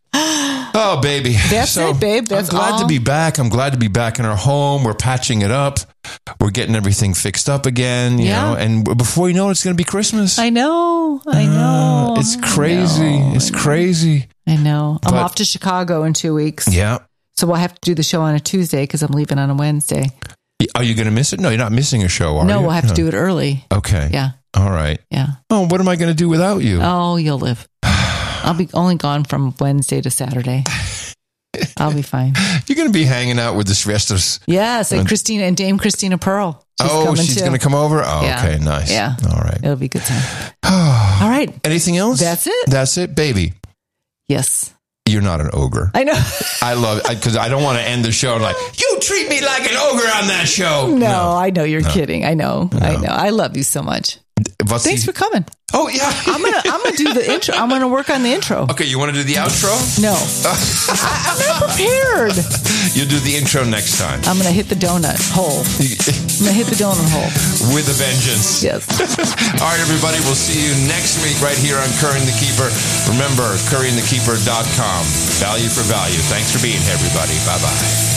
Oh, baby. That's it, babe. That's I'm glad to be back. I'm glad to be back in our home. We're patching it up. We're getting everything fixed up again, you know, and before you know it, it's going to be Christmas. I know. It's crazy. It's crazy. I know. I'm off to Chicago in 2 weeks. Yeah. So we'll have to do the show on a Tuesday because I'm leaving on a Wednesday. Are you going to miss it? No, you're not missing a show, are you? No, we'll have to do it early. Okay. Yeah. All right. Yeah. Oh, what am I going to do without you? Oh, you'll live. I'll be only gone from Wednesday to Saturday. I'll be fine. You're going to be hanging out with the Sylvesters. Yes, and Dame Christina Pearl. She's going to come over? Oh, yeah. Okay, nice. Yeah. All right. It'll be a good time. All right. Anything else? That's it. That's it, baby. Yes. You're not an ogre. I know. I love it because I don't want to end the show like, you treat me like an ogre on that show. No, I know you're kidding. I know. I love you so much. Thanks for coming. Oh yeah, I'm gonna do the intro. I'm gonna work on the intro. Okay, you want to do the outro? No, I'm not prepared. You'll do the intro next time. I'm gonna hit the donut hole. I'm gonna hit the donut hole with a vengeance. Yes. All right, everybody. We'll see you next week right here on Curry and the Keeper. Remember, curryandthekeeper.com. Value for value. Thanks for being here, everybody. Bye bye.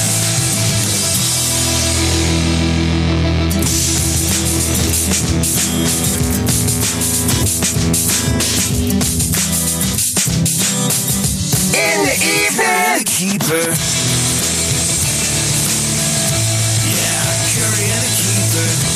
In the evening, Keeper. Yeah, Curry and the Keeper.